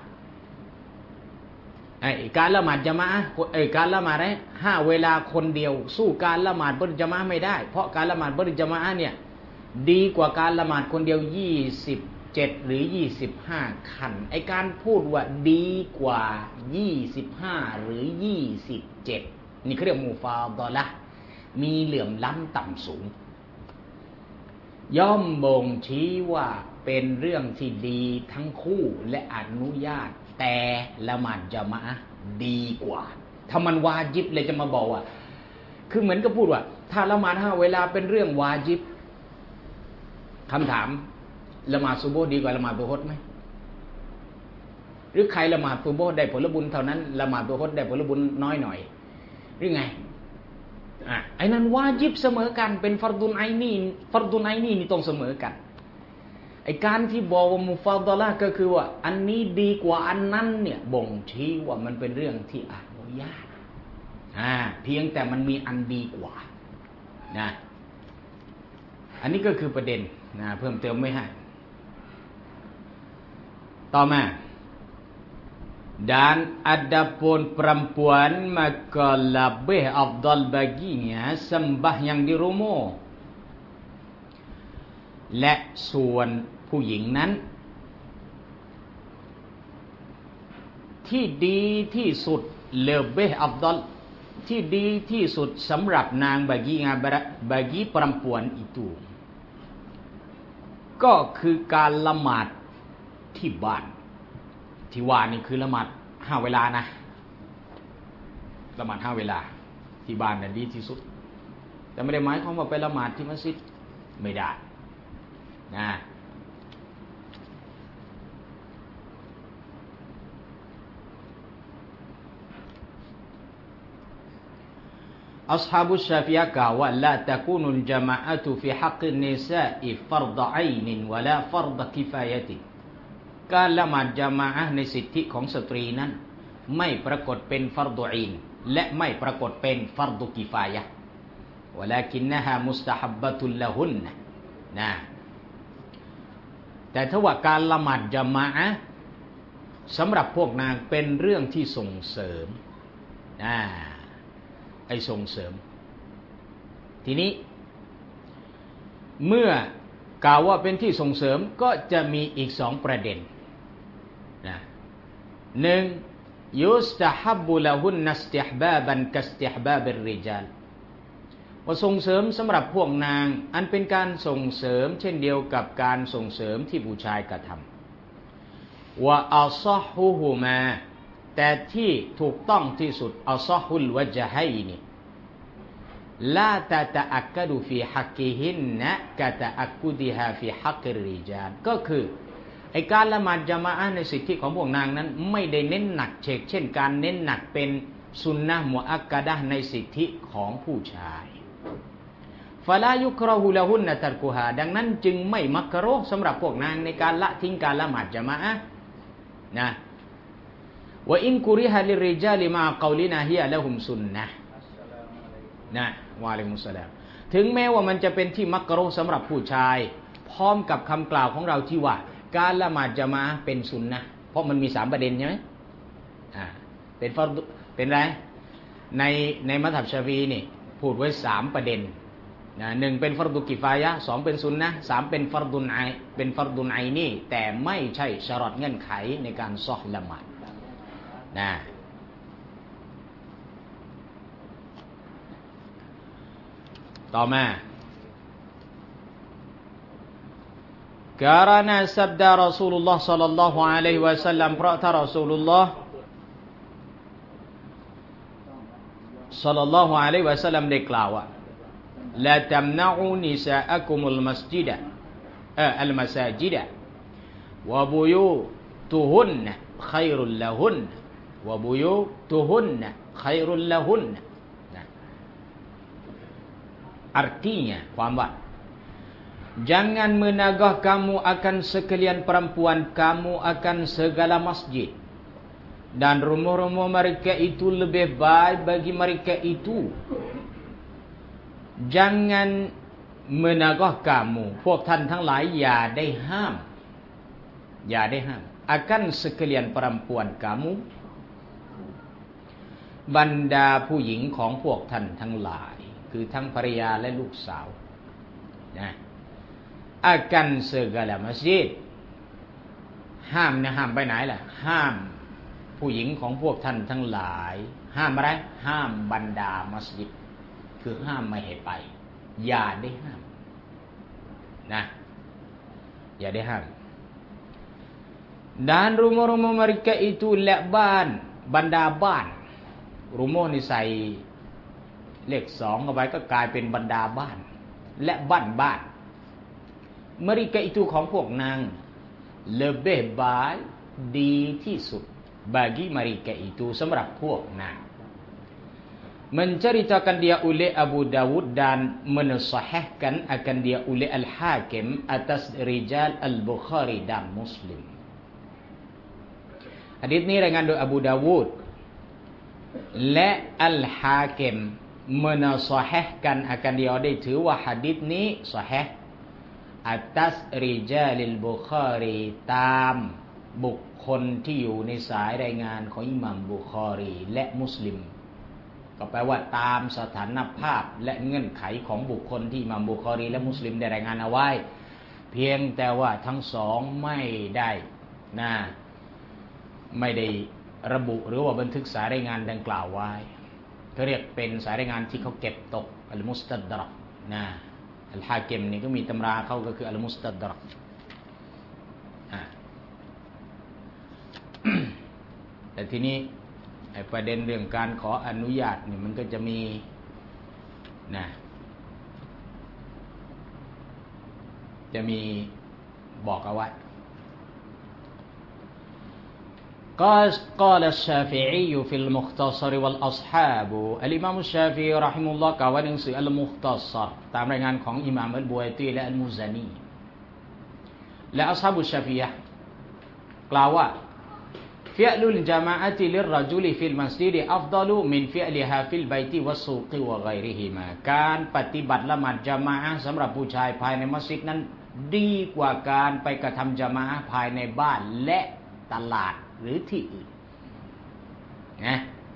ไอ้การละหมาดญะมาอะห์ไอ้การละหมาดไอ้ห้าเวลาคนเดียวสู้การละหมาดบัรญะมาอะห์ไม่ได้เพราะการละหมาดบัรญะมาอะห์เนี่ยดีกว่าการละหมาดคนเดียวยี่สิบเจ็ดหรือยี่สิบห้าขั้นไอ้การพูดว่าดีกว่ายี่สิบห้าหรือยี่สิบเจ็ดนี่เขาเรียกมูฟาฎอละห์มีเหลื่อมล้ำต่ำสูงย่อมบ่งชี้ว่าเป็นเรื่องที่ดีทั้งคู่และอนุญาตแต่ละหมาดญะมาอะห์ดีกว่าถ้ามันวาญิบเลยจะมาบอกว่าคือเหมือนกับพูดว่าถ้าละหมาดห้าเวลาเป็นเรื่องวาญิบคำถามละหมาดซุบฮ์ดีกว่าละหมาดดุฮรไหมหรือใครละหมาดซุบฮ์ได้ผลบุญเท่านั้นละหมาดดุฮรได้ผลบุญน้อยหน่อยหรือไงอ่ะไอ้นั้นวาญิบเสมอกันเป็นฟัรดุนไอนีฟัรดุนไอนีนี่ต้องเสมอกันไอ้การที่บอกว่ามุฟาฎอละห์ก็คือว่าอันนี้ดีกว่าอันนั้นเนี่ยบ่งชี้ว่ามันเป็นเรื่องที่อนุญาตอ่าเพียงแต่มันมีอันดีกว่านะอันนี้ก็คือประเด็นนะเพิ่มเติมไม่ให้ต่อมา dan adapun perempuan maka lebih afdal baginya sembah yang di rumah และส่วนผู้หญิงนั้นที่ดีที่สุด lebih afdal ที่ดีที่สุดสำหรับนาง bagi bagi perempuan itu ก็คือการละหมาดที่บ้านที่ว่านี่คือละหมาดห้าเวลานะละหมาดห้าเวลาที่บ้านน่ะดีที่สุดแต่ไม่ได้หมายความว่าไปละหมาดที่มัสยิดไม่ได้นะอัศฮาบุชชาฟิยะห์กล่าวว่าลาตะกูนุลญะมาอะตุฟิฮักนิซาอิฟัรฎออยนินวะลาฟัรฎกิฟายะติการละหมาดญะมาอะห์ในสิทธิของสตรีนั้นไม่ปรากฏเป็นฟัรฎอีนและไม่ปรากฏเป็นฟัรฎกิฟายะห์วะลากินนะฮามุสตะฮับบะตุลละฮุนนะแต่ถ้าว่าการละหมาดญะมาอะห์สำหรับพวกนางเป็นเรื่องที่ส่งเสริมนะไอ้ส่งเสริมทีนี้เมื่อกล่าวว่าเป็นที่ส่งเสริมก็จะมีอีกสองประเด็นนะหนึ่งยุสตะฮับบุละฮุนนัสติห์บาบันกัสติห์บาบิรริญาลว่าส่งเสริมสำหรับพวกนางอันเป็นการส่งเสริมเช่นเดียวกับการส่งเสริมที่ผู้ชายกระทำว่าอัศฮุฮุมาแต่ที่ถูกต้องที่สุดอัศฮุลวะจฮัยนีลาตะตะอักกะดุฟีฮักกิฮินนะกะตะอักกุดิฮาฟีฮักกิรริญาลก็คือไอ้การละหมาดญะมาอะห์ในสิทธิของพวกนางนั้นไม่ได้เน้นหนักเชกเช่นการเน้นหนักเป็นสุนนะห์มุอักกะดะห์ในสิทธิของผู้ชายฟะลายุกเราะฮุละฮุนนะตัรกุฮาดังนั้นจึงไม่มักรุฮ์สำหรับพวกนางในการละทิ้งการละหมาดญะมาอะห์นะวะอินกุริฮะลิรริญาลิมาเกาลินาฮิยะละฮุมซุนนะห์นะวะอะลัยกุมุสสลามถึงแม้ว่ามันจะเป็นที่มักรุฮ์สำหรับผู้ชายพร้อมกับคำกล่าวของเราที่ว่าการละหมาดญะมาอะห์เป็นสุนนะห์เพราะมันมีสามประเด็นใช่ไหมอ่าเป็นฟัรฎเป็นไรในในมัซฮับชาฟีอีนี่พูดไว้สามประเด็นนะหนึ่งเป็นฟัรฎุกิฟายะห์สองเป็นสุนนะห์สามเป็นฟัรฎุนไอเป็นฟัรฎุนไอนี่แต่ไม่ใช่ชะรอตเงื่อนไขในการซอฮ์ละหมาดนะต่อมาkarena sabda Rasulullah sallallahu alaihi wasallam เพราะถ้ารอซูลุลลอฮ์ sallallahu alaihi wasallam ได้กล่าวว่า la tamna'u nisa'akumul masjida เอ่อ al masajida wa buyutuhunna khairul lahunna wa buyutuhunna khairul lahunna artinya ความว่าjangan menagah kamu akan sekalian perempuan kamu akan segala masjid dan rumah-rumah mereka itu lebih baik bagi mereka itu. Jangan menagah kamu พวกท่านทั้งหลายอย่าได้ห้ามอย่าได้ห้าม akan sekalian perempuan kamu บรรดาผู้หญิงของพวกท่านทั้งหลายคือทั้งภรรยาและลูกสาวนะakan segala masjid ห้ามนะห้ามไปไหนล่ะห้ามผู้หญิงของพวกท่านทั้งหลายห้ามอะไรห้ามบรรดามัสยิดคือห้ามไม่ให้ไปอย่าได้ห้ามนะอย่าได้ห้าม dan rumah-rumah mereka itu และบ้านบรรดาบ้านรุโมนี่ใส่เลขสองเข้าไปก็กลายเป็นบรรดาบ้านและบ้านบ้านmereka itu ของพวกนาง lebih baik ดีที่สุด bagi mereka itu สำหรับพวกนาง menceritakan dia oleh Abu Dawud dan mensahihkan akan dia oleh Al-Hakim atas rijal Al-Bukhari dan Muslim หะดีษนี้รายงานโดยอบูดาวูดและอัลฮาคิม mensahihkan akan dia ได้ถือว่าหะดีษนี้ซอฮีห์atas rijalil Bukhari ตามบุคคลที่อยู่ในสายรายงานของอิหม่ามบุคอรีและมุสลิมก็แปลว่าตามสถานภาพและเงื่อนไขของบุคคลที่อิหม่ามบุคอรีและมุสลิมได้รายงานเอาไว้เพียงแต่ว่าทั้งสองไม่ได้นะไม่ได้ระบุหรือว่าบันทึกสายรายงานดังกล่าวไว้เขาเรียกเป็นสายรายงานที่เขาเก็บตกอัลมุสตัดรักนะอัลฮาคิมนี่ก็มีตำราเขาก็คืออัลมุสตัดรักแต่ทีนี้ไอ้ประเด็นเรื่องการขออนุญาตนี่มันก็จะมีนะจะมีบอกเอาไว้قال الشافعي في المختصر والأصحاب الإمام الشافعي رحمه الله กล่าวไว้ในหนังสือ المختصر ตามรายงานของอิหม่ามอัลบุไอตีและอัลมุซานีและอัศฮาบุชชาฟิยะห์กล่าวว่าฟิอลุลญะมาอะติลิรรจุลฟิลมัสยิดอัฟฎอลุมินฟิอลิฮาฟิลบัยติวัสซูกิวะฆอยริฮิมาการปฏิบัติละหมาดญะมาอะห์สำหรับผู้ชายภายในมัสยิดนั้นดีกว่าการไปกระทำญะมาอะห์ภายในบ้านและตลาดหรือที่อื่นนะ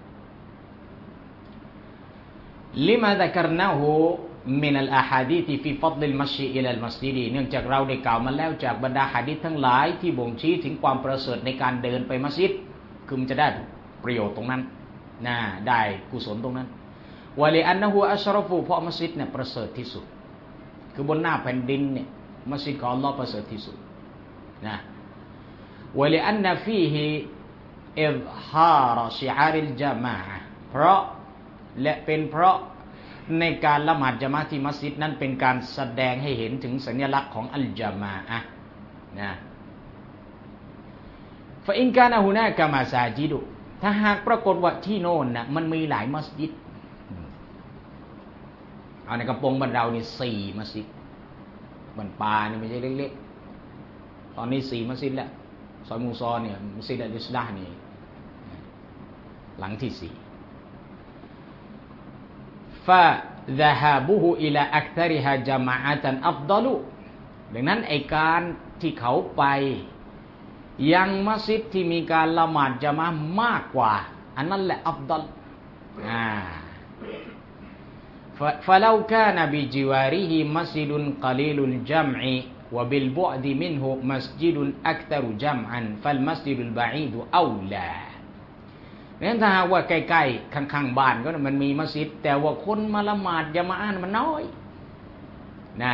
ลิมาซักรนะฮูมินัลอะฮาดีษฟีฟัฎลิลมัชยิอิลัลมัสยิดเนื่องจากเราได้กล่าวมาแล้วจากบรรดาหะดีษทั้งหลายที่บ่งชี้ถึงความประเสริฐในการเดินไปมัสยิดคือมันจะได้ประโยชน์ตรงนั้นนะได้กุศลตรงนั้นวะลิอันนะฮูอัชรฟุเพราะมัสยิดเนี่ยประเสริฐที่สุดคือบนหน้าแผ่นดินเนี่ยมัสยิดของอัลเลาะห์ประเสริฐที่สุดนะวะลิอันนะฟีฮิอิซฮารชิอาริลญะมาอะห์เพราะและเป็นเพราะในการละหมาดญะมาอะห์ที่มัสยิดนั้นเป็นการแสดงให้เห็นถึงสัญลักษณ์ของอัลญะมาอะห์นะฟะอินกานะฮุนากะมาซาจิดุถ้าหากปรากฏว่าที่โน่นน่ะมันมีหลายมัสยิดเอาในกำปงบ้านเรานี่สี่มัสยิดบ้านป่านี่ไม่ใช่เล็กๆตอนนี้สี่มัสยิดแล้วซอยมูซอเนี่ยมัสยิดอัลอิสลาห์นี่หลังที่สี่ฟะ ذهابه إلى أكثرها جماعة أفضل ดังนั้นไอ้การที่เขาไปยังมัสยิดที่มีการละหมาดญะมาอะห์มากกว่าอันนั้นแหละอัฟฎอลอ่า فلو كان بجواره مسجد قليل الجمع وبالبعد منه مسجد أكثر جمعا فالمسجد البعيد أولى นั้นถ้าหากว่าใกล้ๆข้างๆบ้านก็มันมีมัสยิดแต่ว่าคนมาละหมาดญะมาอะห์มันน้อยนะ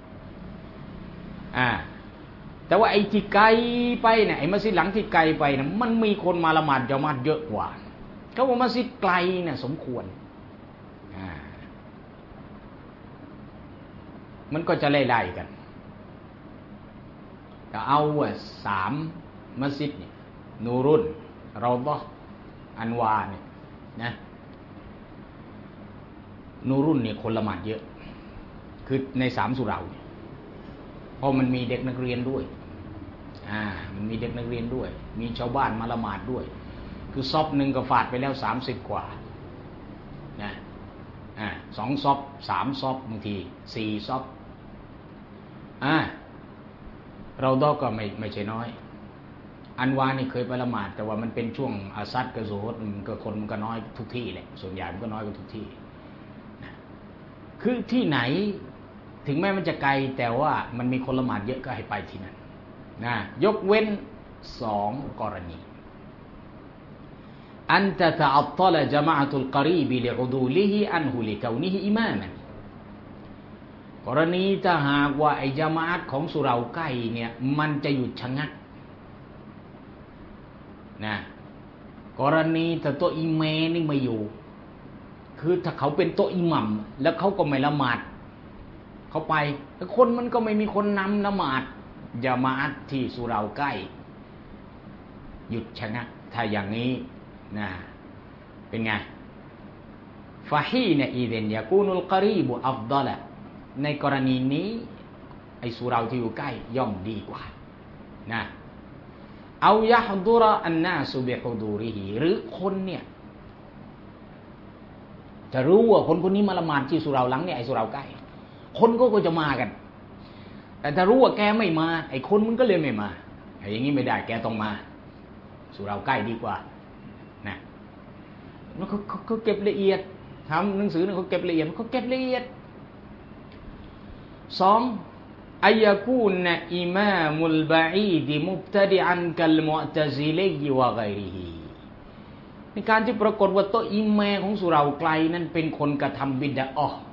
อ่าแต่ว่าไอ้ที่ไกลไปเนี่ยไอ้มัสยิดหลังที่ไกลไปเนี่ยมันมีคนมาละหมาดญะมาอะห์เยอะกว่าเขาว่ามัสยิดไกลเนี่ยสมควรอ่ามันก็จะไล่ๆกันก็เอาว่าสามมัสยิดเนี่ยนูรุนเราฎอฮ์อันวาเนี่ยนะนูรุนเนี่ยคนละหมาดเยอะคือในสามสุเหร่าเนี่ยเพราะมันมีเด็กนักเรียนด้วยอ่ามันมีเด็กนักเรียนด้วยมีชาวบ้านมาละหมาดด้วยคือซอบหนึ่งก็ฟาดไปแล้วสามสิบกว่านะอ่าสองซอบสามซอบบางทีสี่ซอบอ่าเราดอกก็ไม่ไม่ใช่น้อยอันวานี่เคยไปละหมาดแต่ว่ามันเป็นช่วงอาซัดกับโซฮดมันก็คนมันก็น้อยทุกที่แหละส่วนใหญ่มันก็น้อยกว่าทุกที่นะคือที่ไหนถึงแม้มันจะไกลแต่ว่ามันมีคนละหมาดเยอะก็ให้ไปที่นั่นนะยกเว้นสองกรณีอันตะตะอัฏฏละญะมาอะตุลกอรีบลิอุดูลิฮิอันฮุลิกาวนิฮิอิมามันกรณีถ้าหากว่าไอ้ญะมาอะห์ของสุเหร่าใกล้เนี่ยมันจะหยุดชะงักนะกรณีถ้าโต๊ะอิเมนี่ไม่อยู่คือถ้าเขาเป็นโต๊ะอิหมัมแล้วเขาก็ไม่ละหมาดเขาไปแต่คนมันก็ไม่มีคนนำละหมาดญะมาอะห์ที่สุเหร่าใกล้หยุดชะงักถ้าอย่างนี้นะเป็นไงฟะฮีนะอิซินยะกูนุลกอรีบุอัฟฎอละในกรณีนี้ไอ้สุเหร่าที่อยู่ใกล้ย่อมดีกว่านะเอายะฮดุรอันนาสุบิฮุดูริฮิหรือคนเนี่ยจะรู้ว่าคนคนนี้มาละหมาดที่สุเหร่าหลังเนี่ยไอ้สุเหร่าใกล้คนก็ก็จะมากันแต่ถ้ารู้ว่าแกไม่มาไอ้คนมันก็เลยไม่มาไอ้อย่างนี้ไม่ได้แกต้องมาสุเหร่าใกล้ดีกว่านะแล้วเขาเขาเก็บละเอียดทำหนังสือเนี่ยเขาเก็บละเอียดเขาเก็บละเอียดสองอัยกูนอิมามุลบะอีดมุบตะดิอันกัลมุอ์ตะซิลีวะฆอยริฮิในการที่ปรากฏว่าโตอิมามของสุเหร่าไกลนั้นเป็นคนกระทำบิดอะห์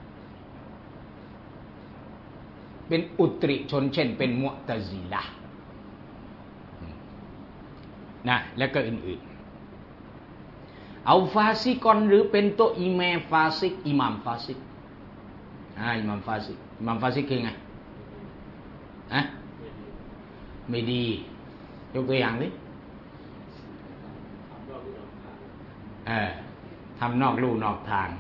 เป็นอุตริชนเช่นเป็นมุอ์ตะซิละห์นะแล้วก็อื่นๆเอาฟาซิกอนหรือเป็นโตอิมามฟาซิกอิหม่ามฟาซิกอ่าอิหม่ามฟาซิกอิหม่ามฟาซิกคือไงอะไม่ดียกตัวอย่างดิเออทำนอกลู่นอกทาง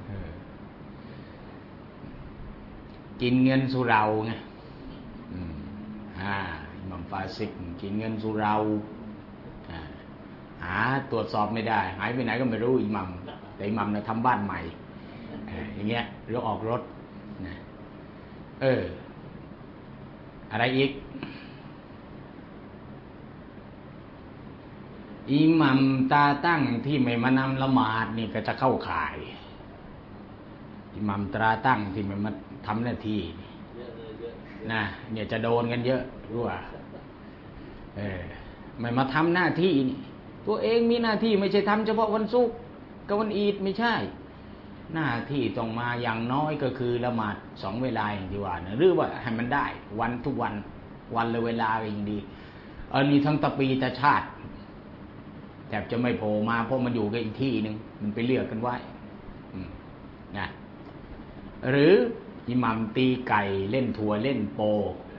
กินเงินสุเหร่าไงอ่าอิหม่ามฟาซิกกินเงินสุเหร่าหาตรวจสอบไม่ได้หายไปไหนก็ไม่รู้อิหมัมแต่อิหมัมนะทำบ้านใหม่อย่างเงี้ยหรือออกรถนะเอออะไรอีกอิหมัมตาตั้งที่ไม่มานำละหมาดนี่ก็จะเข้าข่ายอิหมัมตราตั้งที่ไม่มาทำหน้าที่นะเนี่ยจะโดนกันเยอะรู้ป่ะเออไม่มาทำหน้าที่นี่ตัวเองมีหน้าที่ไม่ใช่ทำเฉพาะวันศุกร์กับวันอีดไม่ใช่หน้าที่ต้องมาอย่างน้อยก็คือละหมาดสองเวลาอย่างที่ว่านะหรือว่าให้มันได้วันทุกวันวันละเวลาอย่างดีอันนี้ทั้งตะปีตะชาติแทบจะไม่โผล่มาเพราะมันอยู่กับอีกที่นึงมันไปเลือกกันไว้นะหรืออิหมัมตีไก่เล่นทัวเล่นโป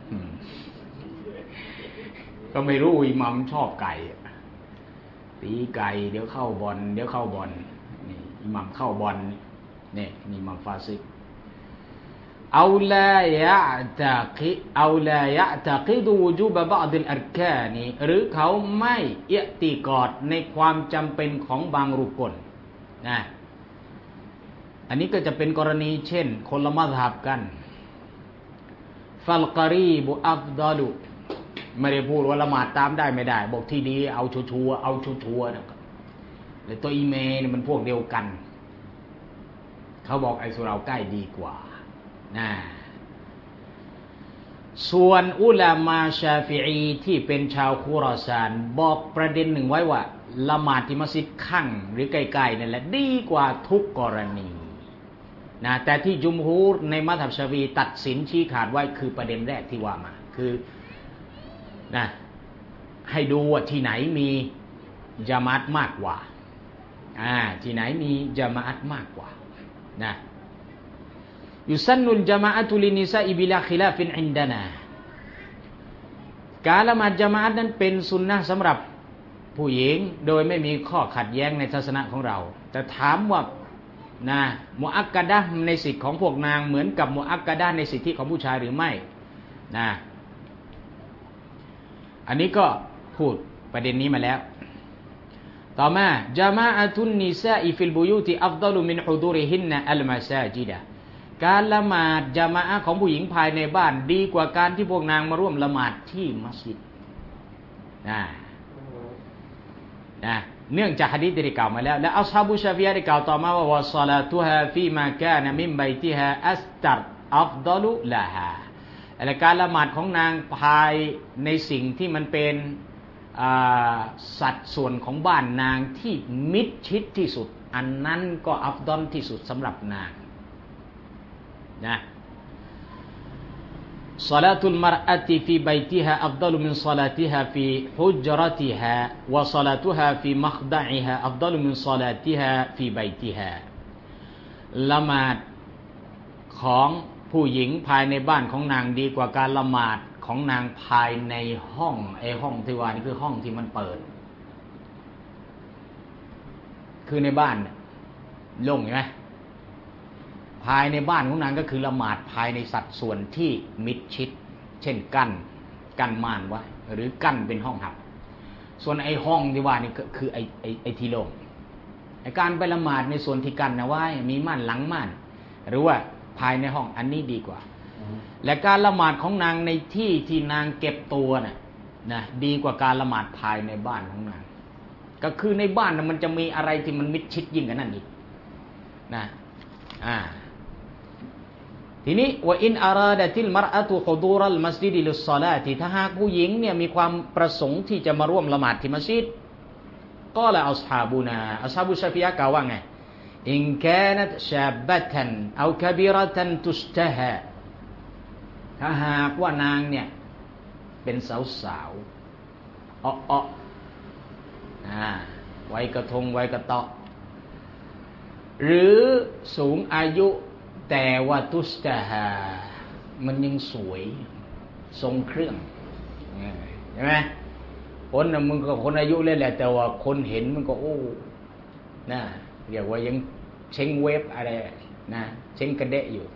ก็ไม่รู้อิหมัมชอบไก่ตีไก่เดี๋ยวเข้าบอลเดี๋ยวเข้าบอลนี่อิหมัมเข้าบอลนี่นี่อิหมัมฟาซิกเอาลายะตะกิเอาลายะตะกิดูวูจูบะบะอ์ดิลอัรกานีหรือเขาไม่อิอ์ติกอดในความจำเป็นของบางรุกนนะอันนี้ก็จะเป็นกรณีเช่นคนละมัซฮับกันฟัลกอรีบุอัฟดอลุไม่ได้พูดว่าละหมาดตามได้ไม่ได้บอกที่ดีเอาชัวร์เอาชัวร์นะครับแต่ตัวอีเมลเนี่ยมันพวกเดียวกันเขาบอกไอ้สุเราใกล้ดีกว่านะส่วนอุลามาชาฟิอีที่เป็นชาวคุรอซานบอกประเด็นหนึ่งไว้ว่าละหมาดที่มัสยิดข้างหรือใกล้ๆนั่นแหละดีกว่าทุกกรณีนะแต่ที่จุมฮูรในมัซฮับชาฟิอีตัดสินชี้ขาดไว้คือประเด็นแรกที่ว่ามาคือนะให้ดูว่าที่ไหนมีญะมาอะห์มากกว่าอ่าที่ไหนมีญะมาอะห์มากกว่านะยุซันนุลญะมาอะตุลินิซาอิบิลาคิลาฟินอินดานาการละหมาดญะมาอะห์นั้นเป็นสุนนะห์สำหรับผู้หญิงโดยไม่มีข้อขัดแย้งในทัศนะของเราแต่ถามว่านะมุอักกะดะห์ในสิทธิของพวกนางเหมือนกับมุอักกะดะห์ในสิทธิของผู้ชายหรือไม่นะอันนี้ก็พูดประเด็นนี้มาแล้วต่อมาญะมาอะตุนนิซาอิฟิลบุยูติอัฟฎอลุมินอุดูริฮินนะอัลมาซาจิดะการละหมาดญะมาอะห์ของผู้หญิงภายในบ้านดีกว่าการที่พวกนางมาร่วมละหมาดที่มัสยิดนะนะเนื่องจากหะดีษที่ได้กล่าวมาแล้วและอัศฮาบุชาฟิอีได้กล่าวต่อมาว่าวะศอลาตุฮาฟีมากานะมินบัยติฮาอัสตัรอัฟฎอลุละฮาและการละหมาดของนางภายในสิ่งที่มันเป็นสัดส่วนของบ้านนางที่มิดชิดที่สุดอันนั้นก็อัฟฎอลที่สุดสำหรับนางนะศอลาตุลมารอะติฟีบัยติฮาอัฟฎอลุมินศอลาติฮาฟีฮุจเราะติฮาวะศอลาตุฮาฟีมัคฎะอิฮาอัฟฎอลุมินศอลาติฮาฟีบัยติฮาละหมาดของผู้หญิงภายในบ้านของนางดีกว่าการละหมาดของนางภายในห้องไอ้ห้องที่ว่านี่คือห้องที่มันเปิดคือในบ้านโล่งเห็นไหมภายในบ้านของนางก็คือละหมาดภายในสัดส่วนที่มิดชิดเช่นกั้นกั้นม่านไว้หรือกั้นเป็นห้องหับส่วนไอ้ห้องที่ว่านี่ก็คือไอ้ไอ้ไอ้ที่โล่งไอ้การไปละหมาดในส่วนที่กั้นนะไว้มีม่านหลังม่านหรือว่าภายในห้องอันนี้ดีกว่าและการละหมาดของนางในที่ที่นางเก็บตัวน่ะนะดีกว่าการละหมาดภายในบ้านของนางก็คือในบ้านน่ะมันจะมีอะไรที่มันมิดชิดยิ่งกว่านั้นอีกนะอ่าทีนี้ว่าอินอาราดะติลมัรอะตุฮุดูรัลมัสยิดลิศศอลาติถ้าหากผู้หญิงเนี่ยมีความประสงค์ที่จะมาร่วมละหมาดที่มัสยิดก็ละอัศฮาบูนาอัศฮาบุชาฟิอีกล่าวว่าไงอินกานัตชาบะตันเอากะบีเราะตันตุสตะฮาถ้าหากว่านางเนี่ยเป็นสาวๆอ้อๆอ่าไว้กระทงไว้กระเตาะหรือสูงอายุแต่ว่าตุสตะฮามันยังสวยทรงเครื่องใช่ไหมคนน่ะมึงก็คนอายุเล่นแหละแต่ว่าคนเห็นมันก็โอ้นะเรียกว่ายังเช็งเวฟอะไรนะเช็งกระเดะอยู่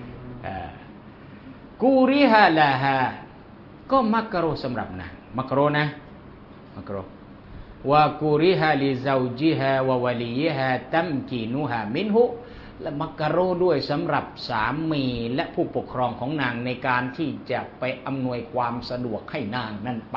กูริฮาลาฮาก็มักรุสำหรับนางมักรุนะมักรุวะกูริฮาลิซาวจิฮาวะวะลียฮาตัมกีนุฮามินฮุและมักรุด้วยสำหรับสามีและผู้ปกครองของนางในการที่จะไปอำนวยความสะดวกให้นางนั่นไป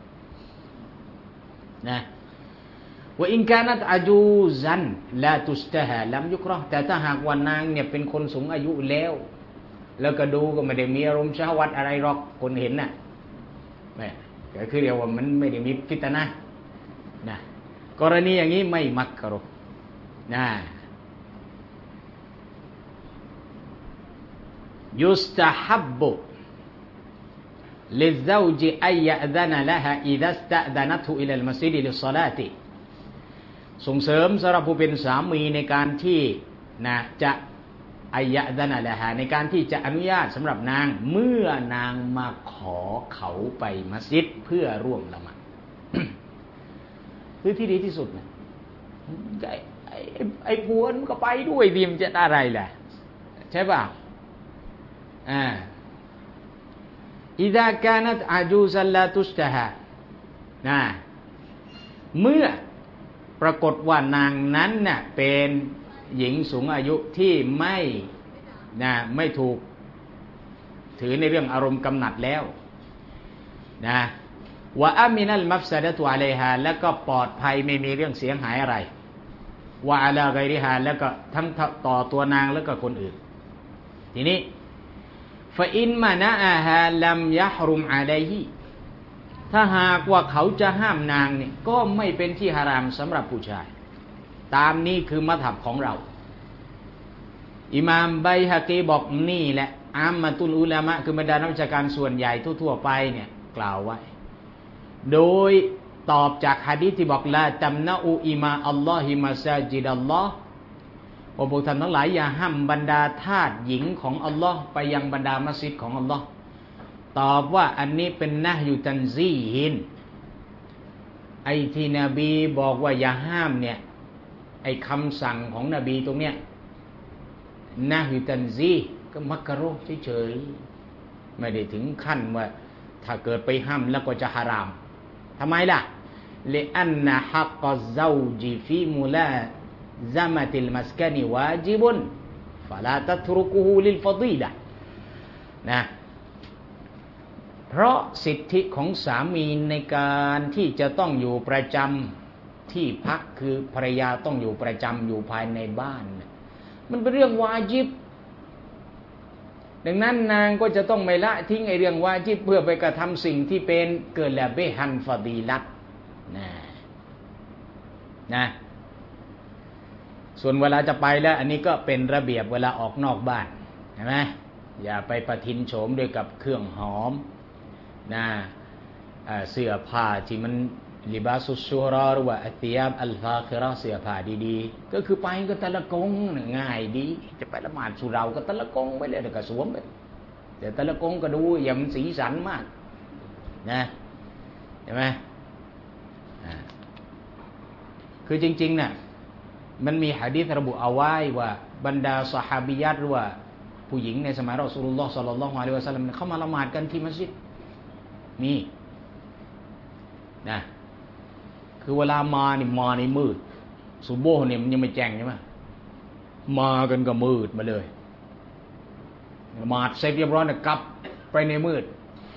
นะว่าอินกานัตอาจูซันลาตุสตะฮาลัมยุกเราะห์แต่ถ้าหากว่านางเนี่ยเป็นคนสูงอายุแล้วแล้วก็ดูก็ไม่ได้มีอารมณ์ชะฮวัตอะไรหรอกคนเห็นน่ะแม่ก็คือเรียกว่ามันไม่ได้มีฟิตนะห์นะกรณีอย่างนี้ไม่มักรุนะยุสตะฮับบุลิซาวจิอัยยะซะนะละฮาอิซาสตะดะนัตุอิลัลมัสยิดลิศศอลาติส่งเสริมสำหรับผู้เป็นสามีในการที่นะจะอัยยะซะนะละฮาในการที่จะอนุญาตสำหรับนางเมื่อนางมาขอเขาไปมัสยิดเพื่อร่วมละหมาด คือที่ดีที่สุดนะไอ้ไอ้ไอ้ผัวมันก็ไปด้วยดิมจะอะไรแหละใช่ป่ะอ่าอิซากานัตอาจูซัลลาตุสตะฮานะเมื่อปรากฏว่านางนั้นน่ะเป็นหญิงสูงอายุที่ไม่นะไม่ถูกถือในเรื่องอารมณ์กำหนัดแล้วนะวะอามินัลมัฟซะดะตุอะลัยฮาแล้วก็ปลอดภัยไม่มีเรื่องเสียหายอะไรวะอะลากัยริฮาแล้วก็ทั้งต่อตัวนางแล้วก็คนอื่นทีนี้ฟะอินมานะอะฮาลัมยะฮรุมอะลัยฮิถ้าหากว่าเขาจะห้ามนางเนี่ยก็ไม่เป็นที่ฮารามสำหรับผู้ชายตามนี้คือมัธยับของเราอิหม่ามบัยฮะกีบอกนี่แหละอัมมะตุลอุลามะคือบรรดานักวิชาการส่วนใหญ่ทั่วๆไปเนี่ยกล่าวไว้โดยตอบจากหะดีษที่บอกลาตัมนะอูอิมาอัลลอฮิมัสาจิดัลลอฮ์ว่าพวกท่านทั้งหลายอย่าห้ามบรรดาทาสหญิงของอัลลอฮ์ไปยังบรรดามัสยิดของอัลลอฮ์ตอบว่าอันนี้เป็นนะฮยุตันซีฮินไอ้ที่นบีบอกว่าอย่าห้ามเนี่ยไอ้คำสั่งของนบีตรงเนี้ยนะฮยุตันซีก็มักรุฮ์เฉยๆไม่ได้ถึงขั้นว่าถ้าเกิดไปห้ามแล้วก็จะฮารามทำไมล่ะลิอันนะฮักกัซซาวจิฟีมุลาซะมะติลมัสกะนิวาญิบุนฟะลาตัตรุกุฮูลิลฟะฎีละห์นะเพราะสิทธิของสามีในการที่จะต้องอยู่ประจำที่พักคือภรรยาต้องอยู่ประจำอยู่ภายในบ้านมันเป็นเรื่องวาญิบดังนั้นนางก็จะต้องไม่ละทิ้งไอ้เรื่องวาญิบเพื่อไปกระทำสิ่งที่เป็นเกิดละเบฮันฟะฎีละห์นะนะส่วนเวลาจะไปแล้วอันนี้ก็เป็นระเบียบเวลาออกนอกบ้านใช่ไหมอย่าไปประทินโฉมด้วยกับเครื่องหอมนะเสื้อผ้าที่มันลิบาสุชูรอหรือว่าอัติยาบอัลฟาคิเราะห์เสื้อผ้าดีๆก็คือไปก็ตะละกงง่ายดีจะไปละหมาดสุเราก็ตะละกงไปเลยแล้วก็สวมไปเดี๋ยวตะละกงก็ดูอย่ามันสีสันมากนะใช่ไหมคือจริงๆน่ะมันมีหะดีษระบุเอาไว้ว่าบรรดาซอฮาบิยัตหรือว่าผู้หญิงในสมัยรอซูลุลลอฮ์ศ็อลลัลลอฮุอะลัยฮิวะซัลลัมเข้ามาละหมาดกันที่มัสยิดมีนะคือเวลามานี่มาในมืดซุบโฮ์เนี่ยมันยังไม่แจ้งใช่ไหมมากันก็มืดมาเลยละหมาดเสร็จเรียบร้อยเนี่ยกลับไปในมืด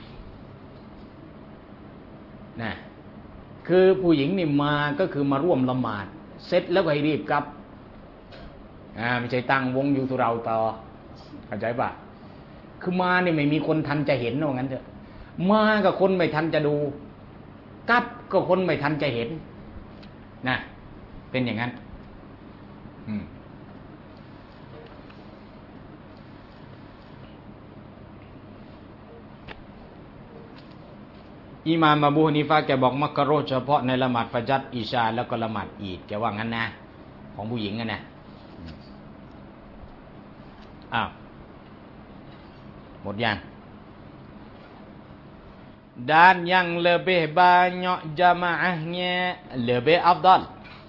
นะคือผู้หญิงนี่มาก็คือมาร่วมละหมาดเสร็จแล้วก็ให้รีบกลับอ่าไม่ใช่ตั้งวงอยู่สุเราต่อเข้าใจปะคือมาเนี่ยไม่มีคนทันจะเห็นว่างั้นเถอะมากับคนไม่ทันจะดูกลับก็คนไม่ทันจะเห็นนะเป็นอย่างนั้นอืมอิหม่ามอบูฮะนีฟะห์แกบอกมักรุฮ์เฉพาะในละหมาดฟัจรอิชาแล้วก็ละหมาดอีดแกว่างั้นนะของผู้หญิงอ่ะนะอ้าวหมดยังdan yang lebih banyak jamaahnya lebih afdal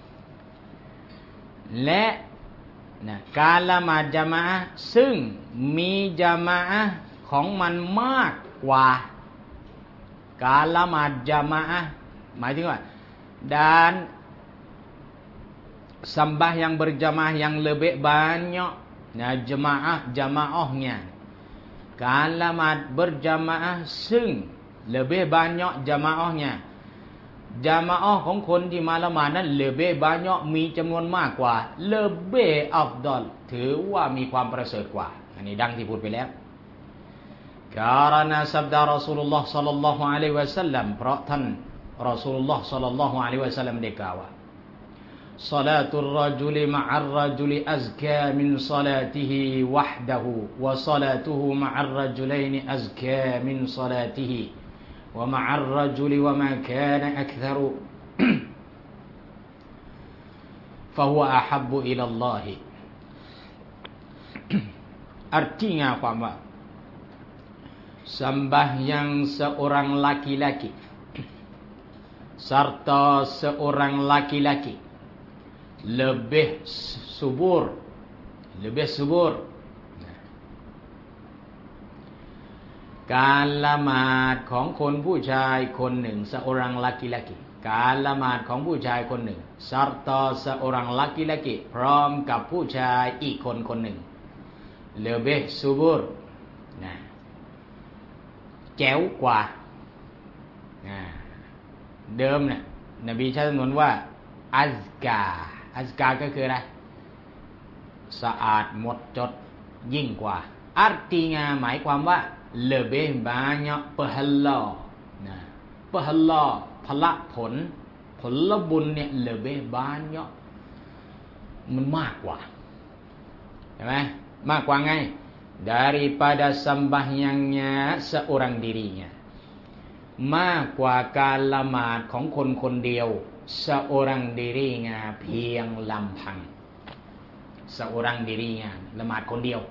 และนะการละหมาดญะมาอะห์ซึ่งมีญะมาอะห์ของมันมากกว่าการละหมาดญะมาอะห์หมายถึงว่า dan sembahyang berjamaah yang lebih banyak nah jemaah jamaahnya การละหมาด berjamaah ซึ่ง lebih banyak jamaahnya ญะมาอะห์ของคนที่มาละหมาดนั้น lebih banyak มีจำนวนมากกว่า lebih afdal ถือว่ามีความประเสริฐกว่าอันนี้ดังที่พูดไปแล้วkarena sabda Rasulullah sallallahu alaihi wasallam เพราะท่านรอซูลุลลอฮ์ sallallahu alaihi wasallam ได้กล่าวว่า salatul rajuli ma'ar rajuli azka min salatihi wahdahu wa salatuhu ma'ar rajulaini azka min salatihi wa ma'ar rajuli wa ma kana aktharu fa huwa ahabbu ila Allah artinya ความว่าsembahyang seorang laki-laki serta seorang laki-laki lebih subur lebih subur การละหมาดของคนผู้ชายคนหนึ่ง seorang laki-laki การละหมาดของผู้ชายคนหนึ่ง serta seorang laki-laki พร้อมกับผู้ชายอีกคนคนหนึ่ง lebih subur นะแจ๋วกว่านะเดิมเนี่ยนบีใช้คำนวนว่าอัซกาอัซกาก็คืออะไรสะอาดหมดจดยิ่งกว่า artinya หมายความว่า lebih banyak pahala นะ pahala พละผลผลบุญเนี่ย lebih banyak มันมากกว่าใช่ไหมมากกว่าไง daripada sembahyangnya seorang dirinya มากกว่าการละหมาดของคนคนเดียว seorang dirinya เพียงลำพัง seorang dirinya ละหมาดคนเดียว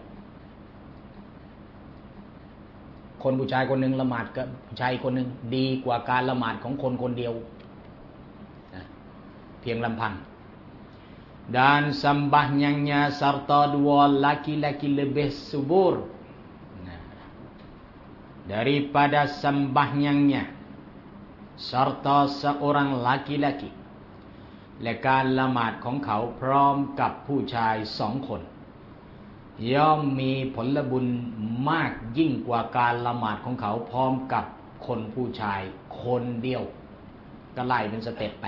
คนผู้ชายคนหนึ่งละหมาดกับผู้ชายคนหนึ่งดีกว่าการละหมาดของคนคนเดียวนะเพียงลำพัง dan sembahyangnya serta dua laki-laki lebih subur nah, daripada sembahyangnya serta seorang laki-laki และการละหมาดของเขาพร้อมกับผู้ชายสองคนย่อมมีผลบุญมากยิ่งกว่าการละหมาดของเขาพร้อมกับคนผู้ชายคนเดียวก็ไล่เป็นสเต็ปไป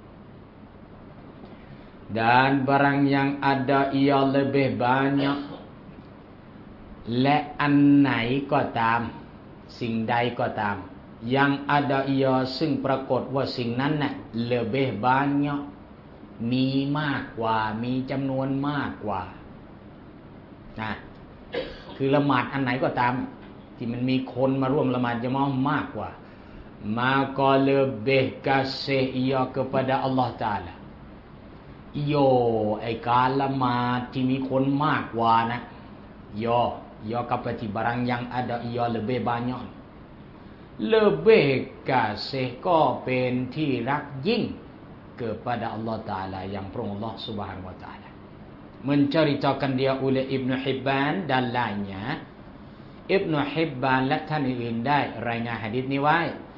dan barang yang ada ia lebih banyak และอันไหนก็ตามสิ่งใดก็ตาม yang ada ia ซึ่งปรากฏว่าสิ่งนั้นน่ะ lebih banyak มีมากกว่ามีจำนวนมากกว่านะคือละหมาดอันไหนก็ตามที่มันมีคนมาร่วมละหมาดจะมามากกว่า maka lebih kasih ia kepada Allah Taala โยไอ้การละหมาดที่มีคนมากกว่านะโยโยกับปฏิบารยัง ada ia lebih banyak lebih kasih ก็เป็นที่รักยิ่ง kepada Allah Taala อย่างพระองค์ Allah Subhanahu Wa Taala menceritakan dia oleh Ibnu Hibban dan lainnya Ibnu Hibban และท่านอื่นๆได้รายงานหะดีษนี้ไว้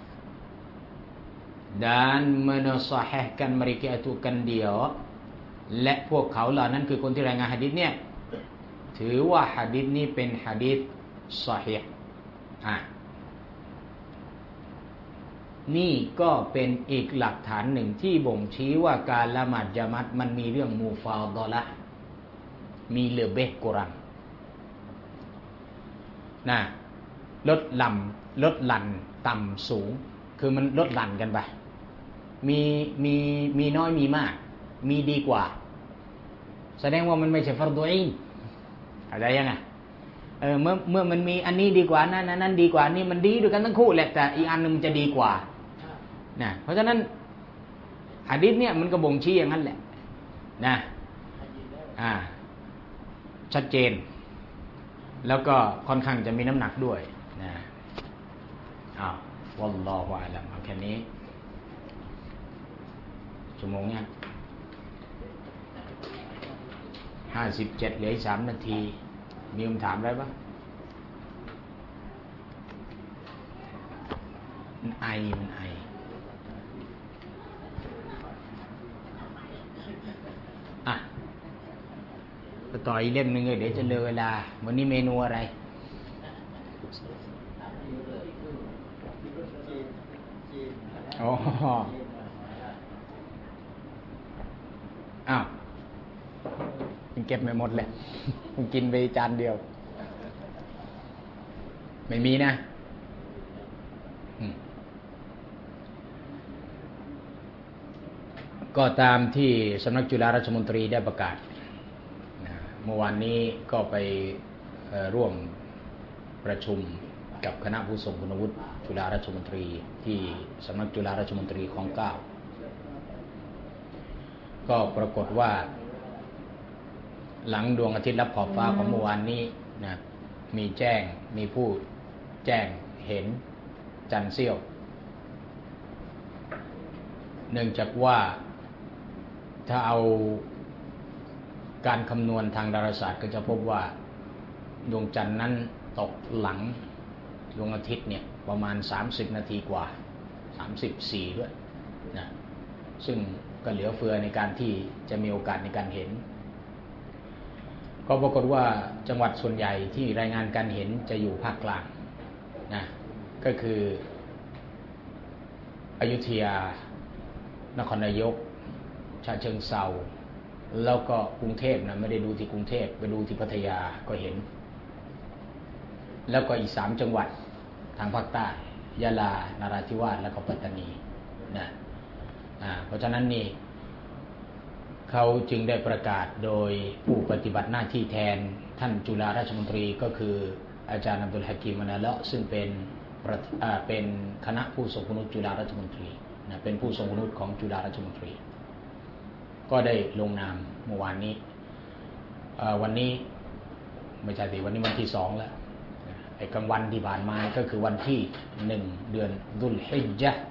dan mensahihkan mereka itu kan dia และพวกเขาเหล่านั้นคือคนที่รายงานหะดีษเนี่ยถือว่าหะดีษนี้เป็นหะดีษซอฮีฮ์อ่ะนี่ก็เป็นอีกหลักฐานหนึ่งที่บ่งชี้ว่าการละหมาดญะมาอะห์มันมีเรื่องมูฟาฎอละห์มีเลเบะกุรันนะลดลำลดหลั่นต่ำสูงคือมันลดหลั่นกันไปมีมีมีน้อยมีมากมีดีกว่าแสดงว่ามันไม่ใช่ฟัรฎุอีนอะไรยังไงเออเมื่อเมื่อมันมีอันนี้ดีกว่านั้นอันนั้นดีกว่านี่มันดีด้วยกันทั้งคู่แหละแต่อีกอันนึงมันจะดีกว่านะเพราะฉะนั้นหะดีษเนี่ยมันก็บ่งชี้อย่างนั้นแหละนะอ่าชัดเจนแล้วก็ค่อนข้างจะมีน้ำหนักด้วยนะอ้าววัลลอฮุอะลัมเอาแค่นี้ชั่วโมงเนี่ยห้าสิบเจ็ดเหลืออีกสามนาทีมีคำถามอะไรบ้างมันไอมันไออ่ะต่ออีกเล่มหนึ่งเลยเดี๋ยวจะเลยเวลาวันนี้เมนูอะไรอ๋ออ้าวมันเก็บไม่หมดเลยมันกินไปจานเดียวไม่มีนะก็ตามที่สำนักจุฬาราชมนตรีได้ประกาศเมื่อวานนี้ก็ไปร่วมประชุมกับคณะผู้ทรงคุณวุฒิจุฬาราชมนตรีที่สำนักจุฬาราชมนตรีคลองเก้าก็ปรากฏว่าหลังดวงอาทิตย์ลับขอบฟ้าของเมื่อวานนี้นะมีแจ้งมีผู้แจ้งเห็นจันทร์เสี้ยวเนื่องจากว่าถ้าเอาการคำนวณทางดาราศาสตร์ก็จะพบว่าดวงจันทร์นั้นตกหลังดวงอาทิตย์เนี่ยประมาณสามสิบนาทีกว่าสามสิบสี่ด้วยนะซึ่งก็เหลือเฟือในการที่จะมีโอกาสในการเห็นก็ปรากฏว่าจังหวัดส่วนใหญ่ที่รายงานการเห็นจะอยู่ภาคกลางนะก็คืออยุธยานครนายกฉะเชิงเทราแล้วก็กรุงเทพนะไม่ได้ดูที่กรุงเทพไปดูที่พัทยาก็เห็นแล้วก็อีกสามจังหวัดทางภาคใต้ยะลานราธิวาสและก็ปัตตานีนะเพราะฉะนั้นนี่เขาจึงได้ประกาศโดยผู้ปฏิบัติหน้าที่แทนท่านจุฬาราชมนตรีก็คืออาจารย์อับดุลฮะกีม มะนาเลาะห์ซึ่งเป็นเป็นคณะผู้ทรงคุณวุฒิจุฬาราชมนตรีนะเป็นผู้ทรงคุณวุฒิของจุฬาราชมนตรีก็ได้ลงนามเมื่อวานนี้วันนี้ไม่ใช่สิวันนี้วันที่สองแล้วไอ้กลางวันที่ผ่านมาก็คือวันที่หนึ่งเดือนดุลฮิจญะห์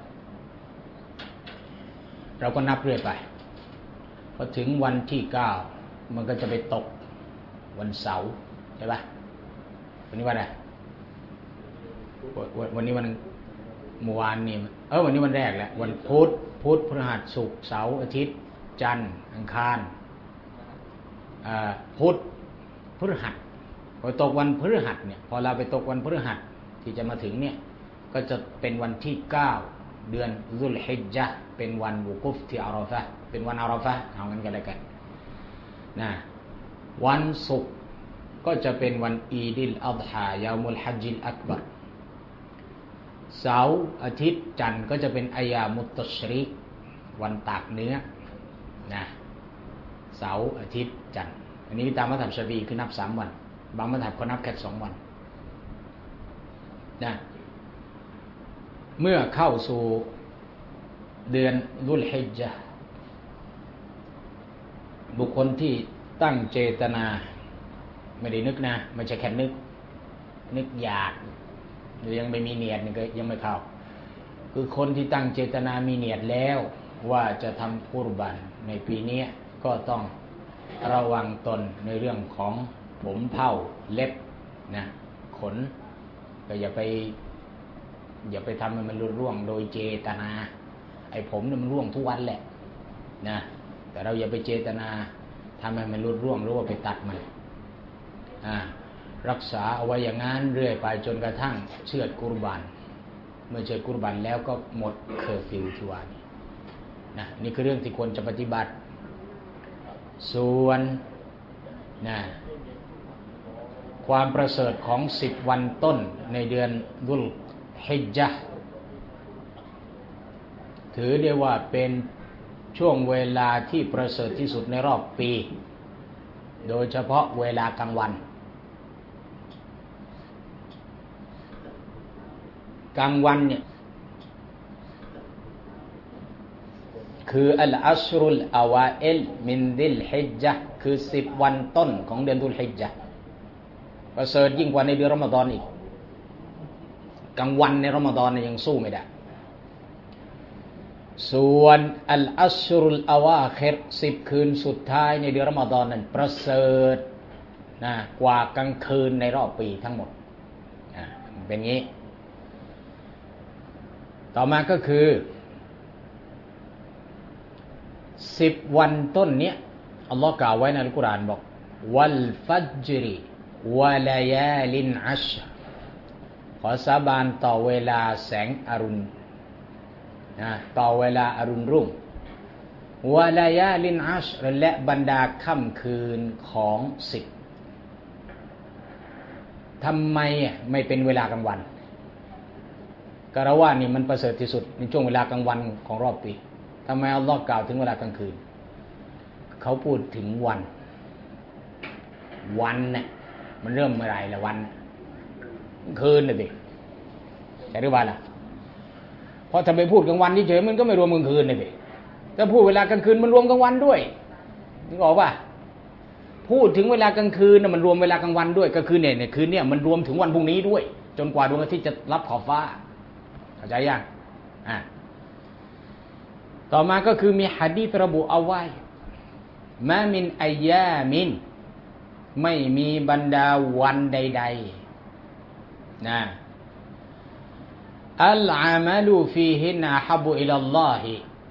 เราก็นับเรื่อยไปพอถึงวันที่เก้ามันก็จะไปตกวันเสาร์ใช่ป่ะวันนี้วันอะไรวันนี้วันเมื่อวานนี่เออวันนี้วันแรกแหละวันพุธพุธพฤหัสศุกร์เสาร์อาทิตย์จันทร์อังคารพุธพฤหัสพอตกวันพฤหัสเนี่ยพอเราไปตกวันพฤหัสที่จะมาถึงเนี่ยก็จะเป็นวันที่เก้าเดือนซุลฮิจญะห์เป็นวันวุกุฟที่อาราฟะห์เป็นวันอาราฟะห์เอางั้นกันแล้วกันนะวันศุกร์ก็จะเป็นวันอีดิลอัฎฮายามุลฮัจญิลอักบัรเสาร์อาทิตย์จันทร์ก็จะเป็นอัยยามุตตัชริกวันตากเนื้อนะเสาร์อาทิตย์จันทร์อันนี้ตามมัธยับชาฟีคือนับสามวันบางมัธยับก็นับแค่สองวันนะเมื่อเข้าสู่เดือนดุลฮิจญะห์บุคคลที่ตั้งเจตนาไม่ได้นึกนะไม่ใช่แค่นึกนึกอยากหรือยังไม่มีเนียดนี่ก็ยังไม่เข้าคือคนที่ตั้งเจตนามีเนียดแล้วว่าจะทำกุรบันในปีนี้ก็ต้องระวังตนในเรื่องของผมเผ้าเล็บนะขนก็อย่าไปอย่าไปทำให้มันรุดร่วงโดยเจตนาไอ้ผมเนี่ยมันร่วงทุกวันแหละนะแต่เราอย่าไปเจตนาทำให้มันรุดร่วงหรือว่าไปตัดมันอ่ารักษาเอาไว้อย่างนั้นเรื่อยไปจนกระทั่งเชือดกุรบันเมื่อเชือดกุรบันแล้วก็หมดเคอร์ฟิวที่ว่านี่นะนี่คือเรื่องที่ควรจะปฏิบัติส่วนนะความประเสริฐของสิบวันต้นในเดือนดุลฮิจญะห์ถือได้ว่าเป็นช่วงเวลาที่ประเสริฐที่สุดในรอบปีโดยเฉพาะเวลากลางวันกลางวันเนี่ยคืออัลอัชรุลอาวาอิลมินดิลฮิจญะห์คือสิบวันต้นของเดือนดุลฮิจญะห์ประเสริฐยิ่งกว่าในเดือนรอมฎอนอีกกลางวันในรอมฎอนเนี่ยยังสู้ไม่ได้ส่วนอัลอัชรุลอาวาคิรสิบคืนสุดท้ายในเดือนรอมฎอนนั้นประเสริฐนะกว่ากลางคืนในรอบปีทั้งหมดอ่าเป็นงี้ต่อมาก็คือสิบวันต้นเนี้ยอัลลอฮ์กล่าวไว้ในอัลกุรอานบอกวัลฟัจริวะลายาลินอัชรขอสาบานต่อเวลาแสงอรุณนะต่อเวลาอรุณรุ่งวะลายาลินอัชรและบรรดาค่ำคืนของสิบทำไมไม่เป็นเวลากลางวันก็เราว่านี่มันประเสริฐที่สุดในช่วงเวลากลางวันของรอบปีทำไมอัลลอฮ์กล่าวถึงเวลากลางคืนเขาพูดถึงวันวันเนี่ยมันเริ่มเมื่อไหร่ละวันคืนน่ะดิใช่หรือเปล่าล่ะเพราะถ้าไปพูดกลางวันเฉยๆมันก็ไม่รวมกลางคืนน่ะดิถ้าพูดเวลากลางคืนมันรวมกลางวันด้วยนึกออกป่ะพูดถึงเวลากลางคืนน่ะมันรวมเวลากลางวันด้วยก็คือเนี่ยเนี่ยคืนเนี่ยมันรวมถึงวันพรุ่งนี้ด้วยจนกว่าดวงอาทิตย์จะรับขอบฟ้าเข้าใจยังอ่ะต่อมาก็คือมีหะดีษระบุเอาไว้มามินอัยยามินไม่มีบรรดาวันใดๆนะอัลอามัลุฟีฮินอะฮับอิลัลลอฮิ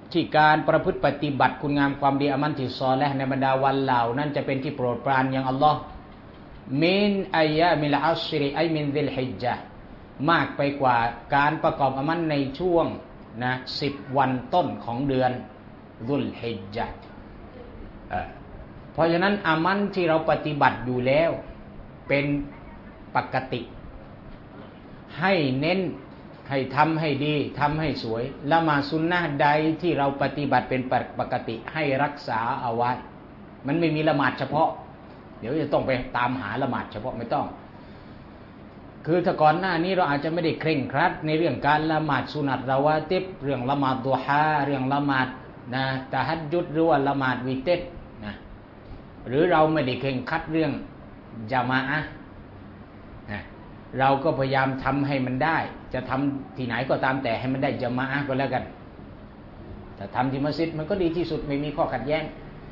ที่การประพฤติปฏิบัติคุณงามความดีอามันที่ซอและในบรรดาวันเหล่านั้นจะเป็นที่โปรดปรานอย่างอัลลอฮ์มินอายามิลอัชริไอมินซิลฮิจญะห์มากไปกว่าการประกอบอามันในช่วงนะสิบวันต้นของเดือนซุลฮิจญะห์เพราะฉะนั้นอามันที่เราปฏิบัติอยู่แล้วเป็นปกติให้เน้นให้ทำให้ดีทำให้สวยละหมาดซุนนะห์ใดที่เราปฏิบัติเป็นปกติให้รักษาเอาไว้มันไม่มีละหมาดเฉพาะเดี๋ยวจะต้องไปตามหาละหมาดเฉพาะไม่ต้องคือถ้าก่อนหน้านี้เราอาจจะไม่ได้เคร่งครัดในเรื่องการละหมาดสุนัตเราะวาติบเรื่องละหมาดดุฮาเรื่องละหมาดนะตะฮัจญุดหรือว่าละหมาดวิเตรนะหรือเราไม่ได้เคร่งครัดเรื่องญะมาอะห์นะเราก็พยายามทำให้มันได้จะทำที่ไหนก็ตามแต่ให้มันได้ญะมาอะห์ก็แล้วกันแต่ทำที่มัสยิดมันก็ดีที่สุดไม่มีข้อขัดแย้ง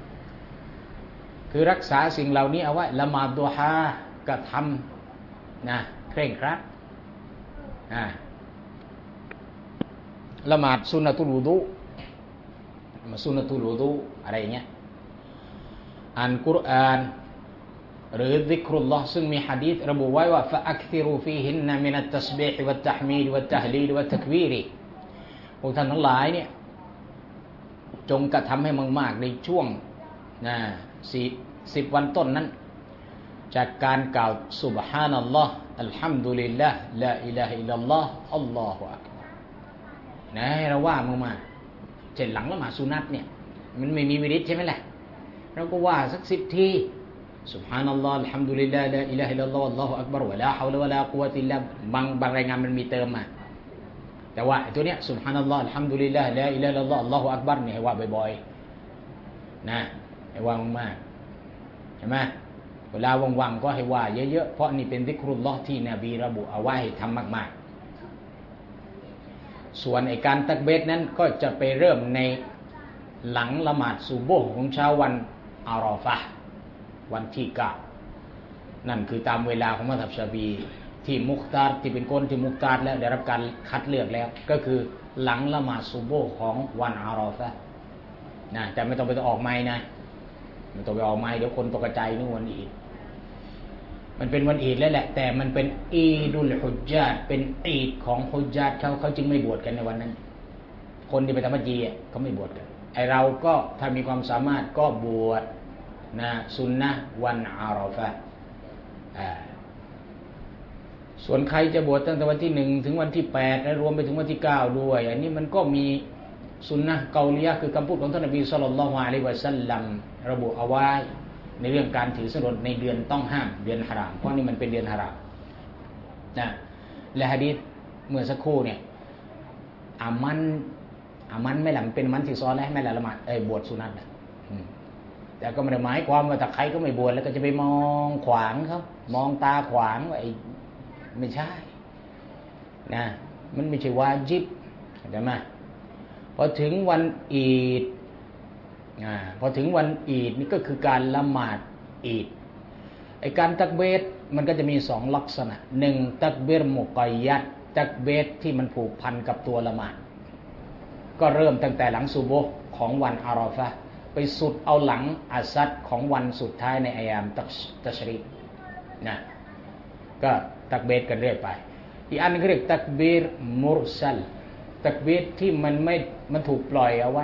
คือรักษาสิ่งเหล่านี้เอาไว้ละหมาดดุฮาก็ทำนะเคร่งครัดอ่าละหมาดซุนนะตุลวุดูมาซุนนะตุลวุดูอะไรอย่างเงี้ยอ่านกุรอานหรือซิกรุลลอฮ์ซึ่งมีหะดีษระบุไว้ว่าฟะอักซิรูฟีฮินนะมินัตตัสบีฮวัตตะฮมีดวัตตะฮลีลวัตตักบีรพวกท่านทั้งหลายเนี่ยจงกระทำให้มากๆในช่วงนะสี่สิบวันต้นนั้นจากการกล่าวซุบฮานัลลอฮ์อัลฮัมดุลิลลาห์ลาอิลาฮะอิลลัลลอฮ์อัลลอฮุอักบัรนะให้เราว่ามากๆเช่นหลังละหมาดสุนัตเนี่ยมันไม่มีวิริตใช่ไหมล่ะเราก็ว่าสักสิบทีซุบฮานัลลอฮ์อัลฮัมดุลิลลาห์ลาอิลาฮะอิลลัลลอฮ์อัลลอฮุอักบัรวะลาฮาวละวะลากุวะติลลาบางบางรายงานมันมีเติมมาแต่ว่าไอ้ตัวเนี้ยซุบฮานัลลอฮ์อัลฮัมดุลิลลาห์ลาอิลาฮะอิลลัลลอฮ์อัลลอฮุอักบัรเนี่ยให้ว่าบ่อยๆนะให้ว่ามากๆใช่ไหมเวลาว่างๆก็ให้ว่าเยอะๆเพราะนี่เป็นซิกรุลลอฮ์ที่นบีระบุเอาไว้ให้ทำมากๆส่วนไอ้การตักบีรนั้นก็จะไปเริ่มในหลังละหมาดซุบฮ์ของเช้าวันอาราฟะห์วันที่เก้านั่นคือตามเวลาของมัซฮับชาฟีที่มุคตาร์ที่เป็นคนที่มุคตาร์แล้วได้รับการคัดเลือกแล้วก็คือหลังละหมาดซุบฮ์ของวันอาราฟะห์นะแต่ไม่ต้องไปออกไม้นะไม่ต้องไปออกไม้เดี๋ยวคนตกใจนึกวันอีดมันเป็นวันอีดแล้วแหละแต่มันเป็นอีดุลฮุจญาตเป็นอีดของฮุจญาตเขาเขาจึงไม่บวชกันในวันนั้นคนที่ไปทำฮัจญีเขาไม่บวชกันไอเราก็ถ้ามีความสามารถก็บวชนะซุนนะวันอาราฟะห์ส่วนใครจะบวชตั้งแต่วันที่หนึ่งถึงวันที่แปดและรวมไปถึงวันที่เก้าด้วยอันนี้มันก็มีซุนนะเกาลียะคือคำพูดของท่านนบีศ็อลลัลลอฮุอะลัยฮิวะซัลลัมระบุเอาไว้ในเรื่องการถือศีลอดในเดือนต้องห้ามเดือนฮารามเพราะนี่มันเป็นเดือนฮารามนะและหะดีษเมื่อสักครู่เนี่ยอามันอามันไม่หลังเป็นมันที่ซ้อนแล้วไม่ละละหมาดเอ้ยบวชสุนัตนะแต่ก็ไม่ได้หมายความว่าถ้าใครก็ไม่บวชแล้วก็จะไปมองขวางเขามองตาขวางว่าไอ้ไม่ใช่นะมันไม่ใช่วาญิบเข้าใจไหมพอถึงวันอีดอ่าพอถึงวันอีดนี่ก็คือการละหมาดอีดไอการตักเบรมันก็จะมีสองลักษณะหนึ่งตักเบรมุกัยยัดตักเบรที่มันผูกพันกับตัวละหมาดก็เริ่มตั้งแต่หลังซุบฮ์ของวันอาราฟะห์ไปสุดเอาหลังอัสซัดของวันสุดท้ายในอัยามตัชรีกนะก็ตักเบรกันเรื่อยไปอีกอันนึงเรียกตักเบรมุรซัลตักบีรที่มันไม่มันถูกปล่อยเอาไว้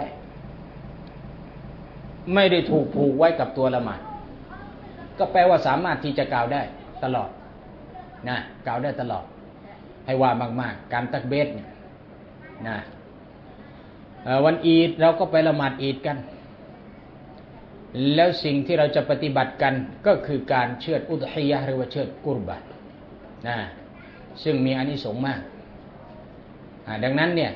ไม่ได้ถูกผูกไว้กับตัวละหมาดก็แปลว่าสามารถที่จะกล่าวได้ตลอดนะกล่าวได้ตลอดให้ว่ามากๆการตักบีรเนี่ยนะวันอีดเราก็ไปละหมาดอีดกันแล้วสิ่งที่เราจะปฏิบัติกันก็คือการเชือดอุฎฮิยะห์หรือว่าเชือดกุรบานนะซึ่งมีอานิสงส์มากดังนั้นเนี่ย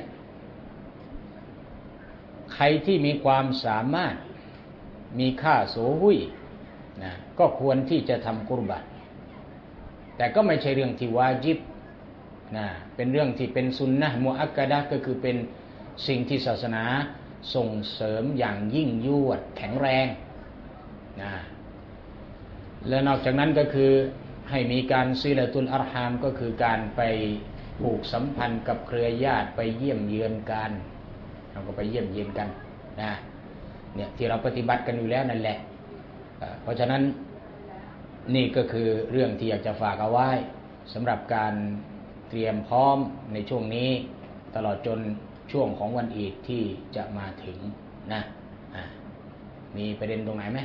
ใครที่มีความสามารถมีค่าโสหุยนะก็ควรที่จะทำกุรบานแต่ก็ไม่ใช่เรื่องที่วาญิบนะเป็นเรื่องที่เป็นซุนนะห์มุอักกะดะห์ก็คือเป็นสิ่งที่ศาสนาส่งเสริมอย่างยิ่งยวดแข็งแรงนะและนอกจากนั้นก็คือให้มีการซิลาตุลอัรฮามก็คือการไปผูกสัมพันธ์กับเครือญาติไปเยี่ยมเยือนกันเราก็ไปเยี่ยมเยียนกันนะเนี่ยที่เราปฏิบัติกันอยู่แล้วนั่นแหละเพราะฉะนั้นนี่ก็คือเรื่องที่อยากจะฝากเอาไว้สำหรับการเตรียมพร้อมในช่วงนี้ตลอดจนช่วงของวันอีดที่จะมาถึงนะมีประเด็นตรงไหนไหม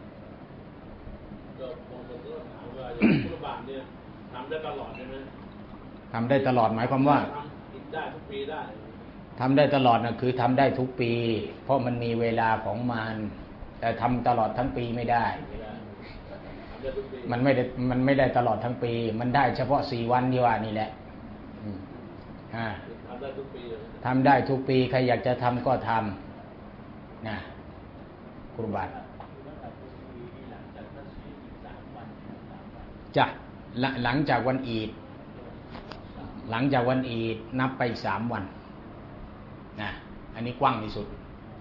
ก็ผมก็ถามว่ากุรบานเนี่ยทำได้ตลอดใช่ไหมทำได้ตลอดหมายความว่าทำกินได้ทุกปีได้ทำได้ตลอดนะคือทำได้ทุกปีเพราะมันมีเวลาของมันแต่ทำตลอดทั้งปีไม่ได้มันไม่ได้มันไม่ได้ตลอดทั้งปีมันได้เฉพาะสี่วันที่ว่านี่แหละอ่าทำได้ทุกปีทำได้ทุกปีใครอยากจะทำก็ทำนะกุรบานจ้ะหลังจากวันอีดหลังจากวันอีดนับไปสามวันนะอันนี้กว้างที่สุด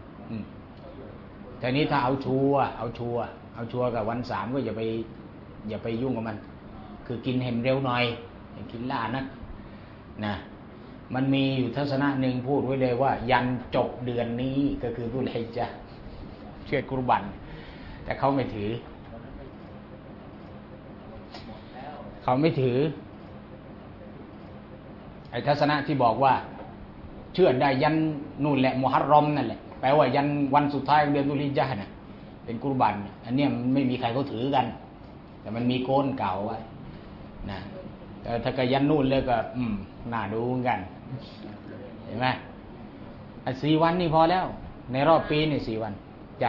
แต่นี้ถ้าเอาชัวเอาชัวเอาชัวกับวันสามก็อย่าไปอย่าไปยุ่งกับมันคือกินเห็นเร็วหน่อยอย่ากินล่านักนะมันมีอยู่ทัศนะหนึ่งพูดไว้เลยว่ายันจบเดือนนี้ก็คือผู้ใดจะเชื่อกุรบันแต่เขาไม่ถือเขาไม่ถือไอ้ทัศนะที่บอกว่าเชื่อได้ยันนู่นแหละมุฮัรรอมนั่นแหละแปลว่ายันวันสุดท้ายของเดือนดุลฮิจญะห์น่ะเป็นกุรบันอันนี้มันไม่มีใครเขาถือกันแต่มันมีโกนเก่าไว้นะแต่ถ้าก็ยันนู่นเลยก็อืมน่าดูเหมือนกันเห็นไหมอ่ะสี่วันนี่พอแล้วในรอบปีนี่สี่วันจ้ะ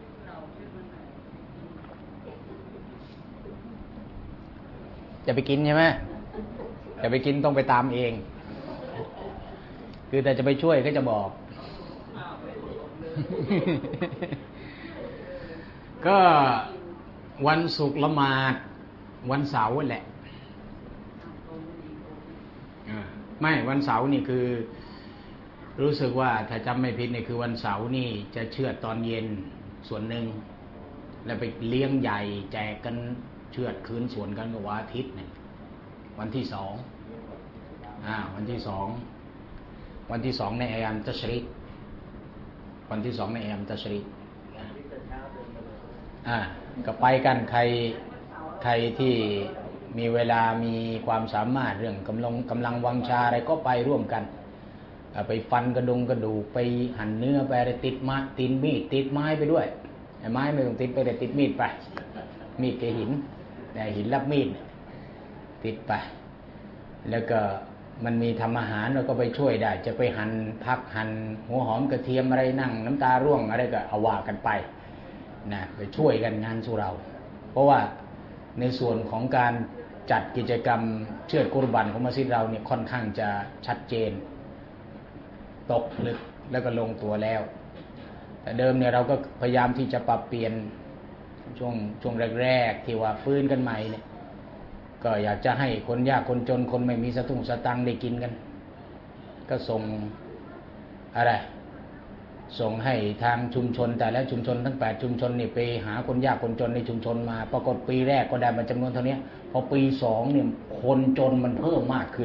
จะไปกินใช่ไหมจะไปกินต้องไปตามเองคือแต่จะไปช่วยก็จะบอกก็วันศุกร์ละหมาดวันเสาร์แหละไม่วันเสาร์นี่คือรู้สึกว่าถ้าจำไม่ผิดนี่คือวันเสาร์นี่จะเชือดตอนเย็นส่วนหนึ่งแล้วไปเลี้ยงใหญ่แจกกันเชือดคืนส่วนกันกับวันอาทิตย์เนี่ยวันที่สองอ่าวันที่สองวันที่สองในอัยามตัชริกวันที่สองในอัยามตัชริกอ่าก็ไปกันใครใครที่มีเวลามีความสามารถเรื่องกำลังกำลังวังชาอะไรก็ไปร่วมกันไปฟันกระดงกระดูกไปหั่นเนื้อไปอะไรติดไม้ติดมีดติดไม้ไปด้วยไอ้ไม้ไม่ต้องติดไปแต่ติดมีดไปมีดกับหินแต่หินรับมีดติดไปแล้วก็มันมีทำอาหารเราก็ไปช่วยได้จะไปหั่นผักหั่นหัวหอมกระเทียมอะไรนั่งน้ำตาร่วงอะไรก็เอาว่ากันไปนะไปช่วยกันงานสุเราเพราะว่าในส่วนของการจัดกิจกรรมเชือดกุรบันของมัสยิดเราเนี่ยค่อนข้างจะชัดเจนตกลึกแล้วก็ลงตัวแล้วแต่เดิมเนี่ยเราก็พยายามที่จะปรับเปลี่ยนช่วงช่วงแรกๆที่ว่าฟื้นกันใหม่เนี่ยก็อยากจะให้คนยากคนจนคนไม่มีสตุ้งสตังค์ได้กินกันก็ส่งอะไรส่งให้ทางชุมชนแต่และชุมชนทั้งแปดชุมชนนี่ไปหาคนยากคนจนในชุมชนมาปรากฏปีแรกก็ได้มาจำนวนเท่านี้พอปีสองเนี่ยคนจนมันเพิ่มมากขึ้น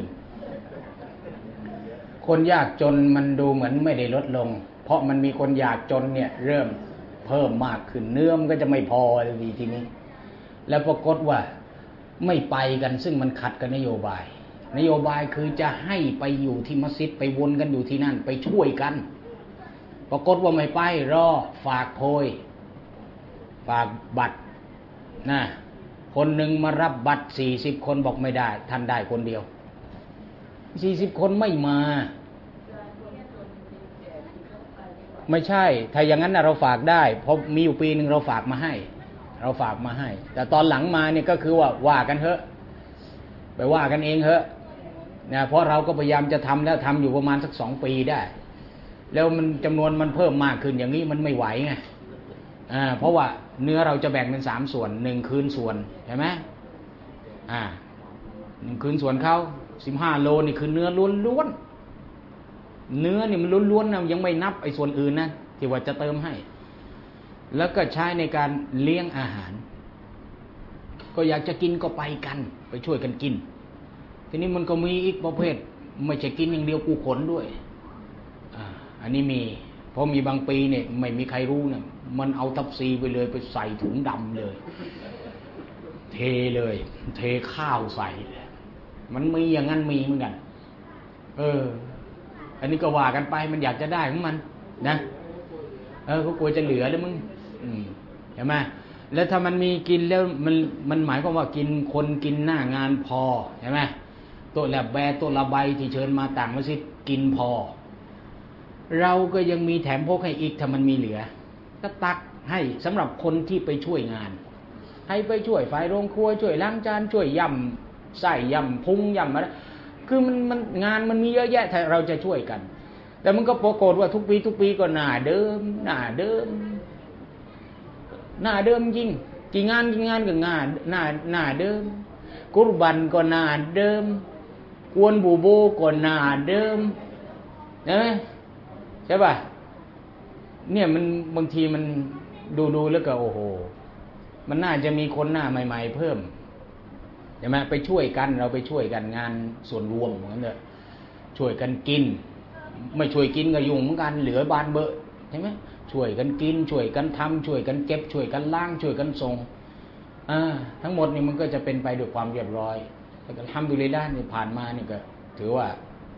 คนยากจนมันดูเหมือนไม่ได้ลดลงเพราะมันมีคนยากจนเนี่ยเริ่มเพิ่มมากขึ้นเนื้อมันก็จะไม่พอดีทีนี้แล้วปรากฏว่าไม่ไปกันซึ่งมันขัดกับนโยบายนโยบายคือจะให้ไปอยู่ที่มัสยิดไปวนกันอยู่ที่นั่นไปช่วยกันปรากฏว่าไม่ไปรอฝากโพยฝากบัตรนะคนหนึ่งมารับบัตรสี่สิบคนบอกไม่ได้ท่านได้คนเดียวสี่สิบคนไม่มาไม่ใช่ถ้าอย่างนั้นนะเราฝากได้เพราะมีอยู่ปีหนึ่งเราฝากมาให้เราฝากมาให้แต่ตอนหลังมาเนี่ยก็คือว่าว่ากันเถอะไปว่ากันเองเถอะนะเพราะเราก็พยายามจะทำแล้วทำอยู่ประมาณสักสองปีได้แล้วมันจำนวนมันเพิ่มมากขึ้นอย่างนี้มันไม่ไหวไงอ่าเพราะว่าเนื้อเราจะแบ่งเป็นสามส่วนหนึ่งคืนส่วนใช่ไหมอ่าหนึ่งคืนส่วนเขาสิบห้าโลนี่คือเนื้อล้วนๆเนื้อนี่มันล้วนๆนะยังไม่นับไอ้ส่วนอื่นนะที่ว่าจะเติมให้แล้วก็ใช้ในการเลี้ยงอาหารก็อยากจะกินก็ไปกันไปช่วยกันกินทีนี้มันก็มีอีกประเภทไม่ใช่กินอย่างเดียวกูขนด้วยอ่าอันนี้มีเพราะมีบางปีเนี่ยไม่มีใครรู้เนี่ยมันเอาทับซีไปเลยไปใส่ถุงดำเลยเทเลยเทข้าวใส่มันมีอย่างนั้นมีเหมือนกันเอออันนี้ก็ว่ากันไปมันอยากจะได้ของมันนะเออเขากลัวจะเหลือแล้วมึงอืมเห็นไหมแล้วถ้ามันมีกินแล้วมันมันหมายความว่ากินคนกินหน้างานพอเห็นไหมตัวแลบแบตัวละใบที่เชิญมาต่างมัสยิดกินพอเราก็ยังมีแถมพกให้อีกถ้ามันมีเหลือก็ตักให้สำหรับคนที่ไปช่วยงานให้ไปช่วยฝ่ายโรงครัวช่วยล้างจานช่วยย่ำไส้ย่ำพุงย่ำอะไรคือมันมันงานมันมีเยอะแยะถ้าเราจะช่วยกันแต่มันก็ปรากฏว่าทุกปีทุกปีก็หน้าเดิมหน้าเดิมหน้าเดิมจริงกี่งานกี่งานก็งานหน้าหน้าเดิมกุรบันก็หน้าเดิมกวนบูโบก็หน้าเดิมใช่ไหมใช่ป่ะเนี่ยมันบางทีมันดูดูแล้วก็โอ้โหมันน่าจะมีคนหน้าใหม่ๆเพิ่มใช่ไหมไปช่วยกันเราไปช่วยกันงานส่วนรวมเหมือนกันเลยช่วยกันกินไม่ช่วยกินก็ยุ่งเหมือนกันเหลือบานเบอะใช่ไหมช่วยกันกินช่วยกันทำช่วยกันเก็บช่วยกันล้างช่วยกันส่งอ่าทั้งหมดนี่มันก็จะเป็นไปด้วยความเรียบร้อยแล้วก็ทำดูเลยด้านนี่ผ่านมานี่ก็ถือว่า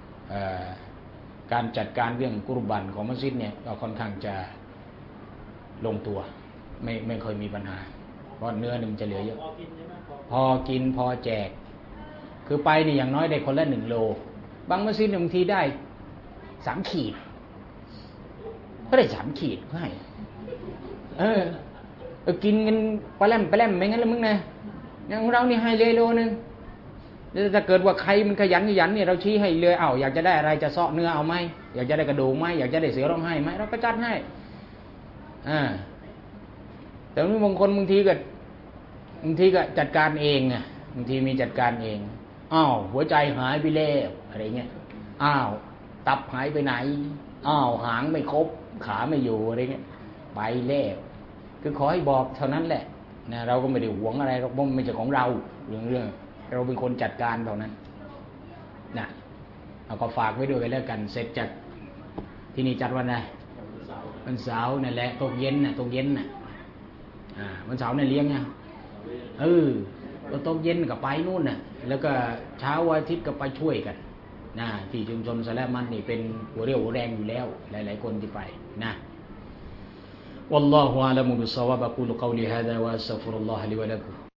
การจัดการเรื่องกุรบันของมัสยิดเนี่ยก็ค่อนข้างจะลงตัวไม่ไม่ค่อยมีปัญหาเพราะเนื้อเนี่ยมันจะเหลือเยอะพอกินพอแจกคือไปนี่อย่างน้อยได้คนละหนึ่งโลบางมัสยิดบางทีได้สามขีดก็ได้สามขีดให้เออเออกินกันปลาแลมปลาแลมไม่งั้นละมึงนะอย่างเรานี่ให้เลยโลนึงถ้าเกิดว่าใครมันขยันขยันเนี่ยเราชี้ให้เลยเอ้าอยากจะได้อะไรจะเซาะเนื้อเอาไหมอยากจะได้กระดูกไหมอยากจะได้เสือร้องไห้ไหมเราก็จัดให้อ่าแต่บางคนบางทีก็บางทีก็จัดการเองไงบางทีมีจัดการเองอ้าวหัวใจหายไปแล้วอะไรเงี้ยอ้าวตับหายไปไหนอ้าวหางไม่ครบขาไม่อยู่อะไรเงี้ยไปแล้วคือขอให้บอกเท่านั้นแหละนะเราก็ไม่ได้หวงอะไรเราไม่ใช่ของเราเรื่องเรื่องเราเป็นคนจัดการเท่านั้นนะเอาก็ฝากไว้ด้วยกันแล้วกันเสร็จจากที่นี่จัดวันไหนวันเสาร์นั่นแหละตกเย็นน่ะตกเย็นน่ะอ่าวันเสาร์เนี่ยเลี้ยงไงเออตกเย็นก็ไปนู่นน่ะแล้วก็เช้าวันอาทิตย์ก็ไปช่วยกันนะที่ชุมชนสะแลมันนี่เป็นหัวเรี่ยวหัวแรงอยู่แล้วหลายๆคนที่ไปนะ والله أعلم بالصواب أقول قولي هذا وأستغفر الله لي ولكم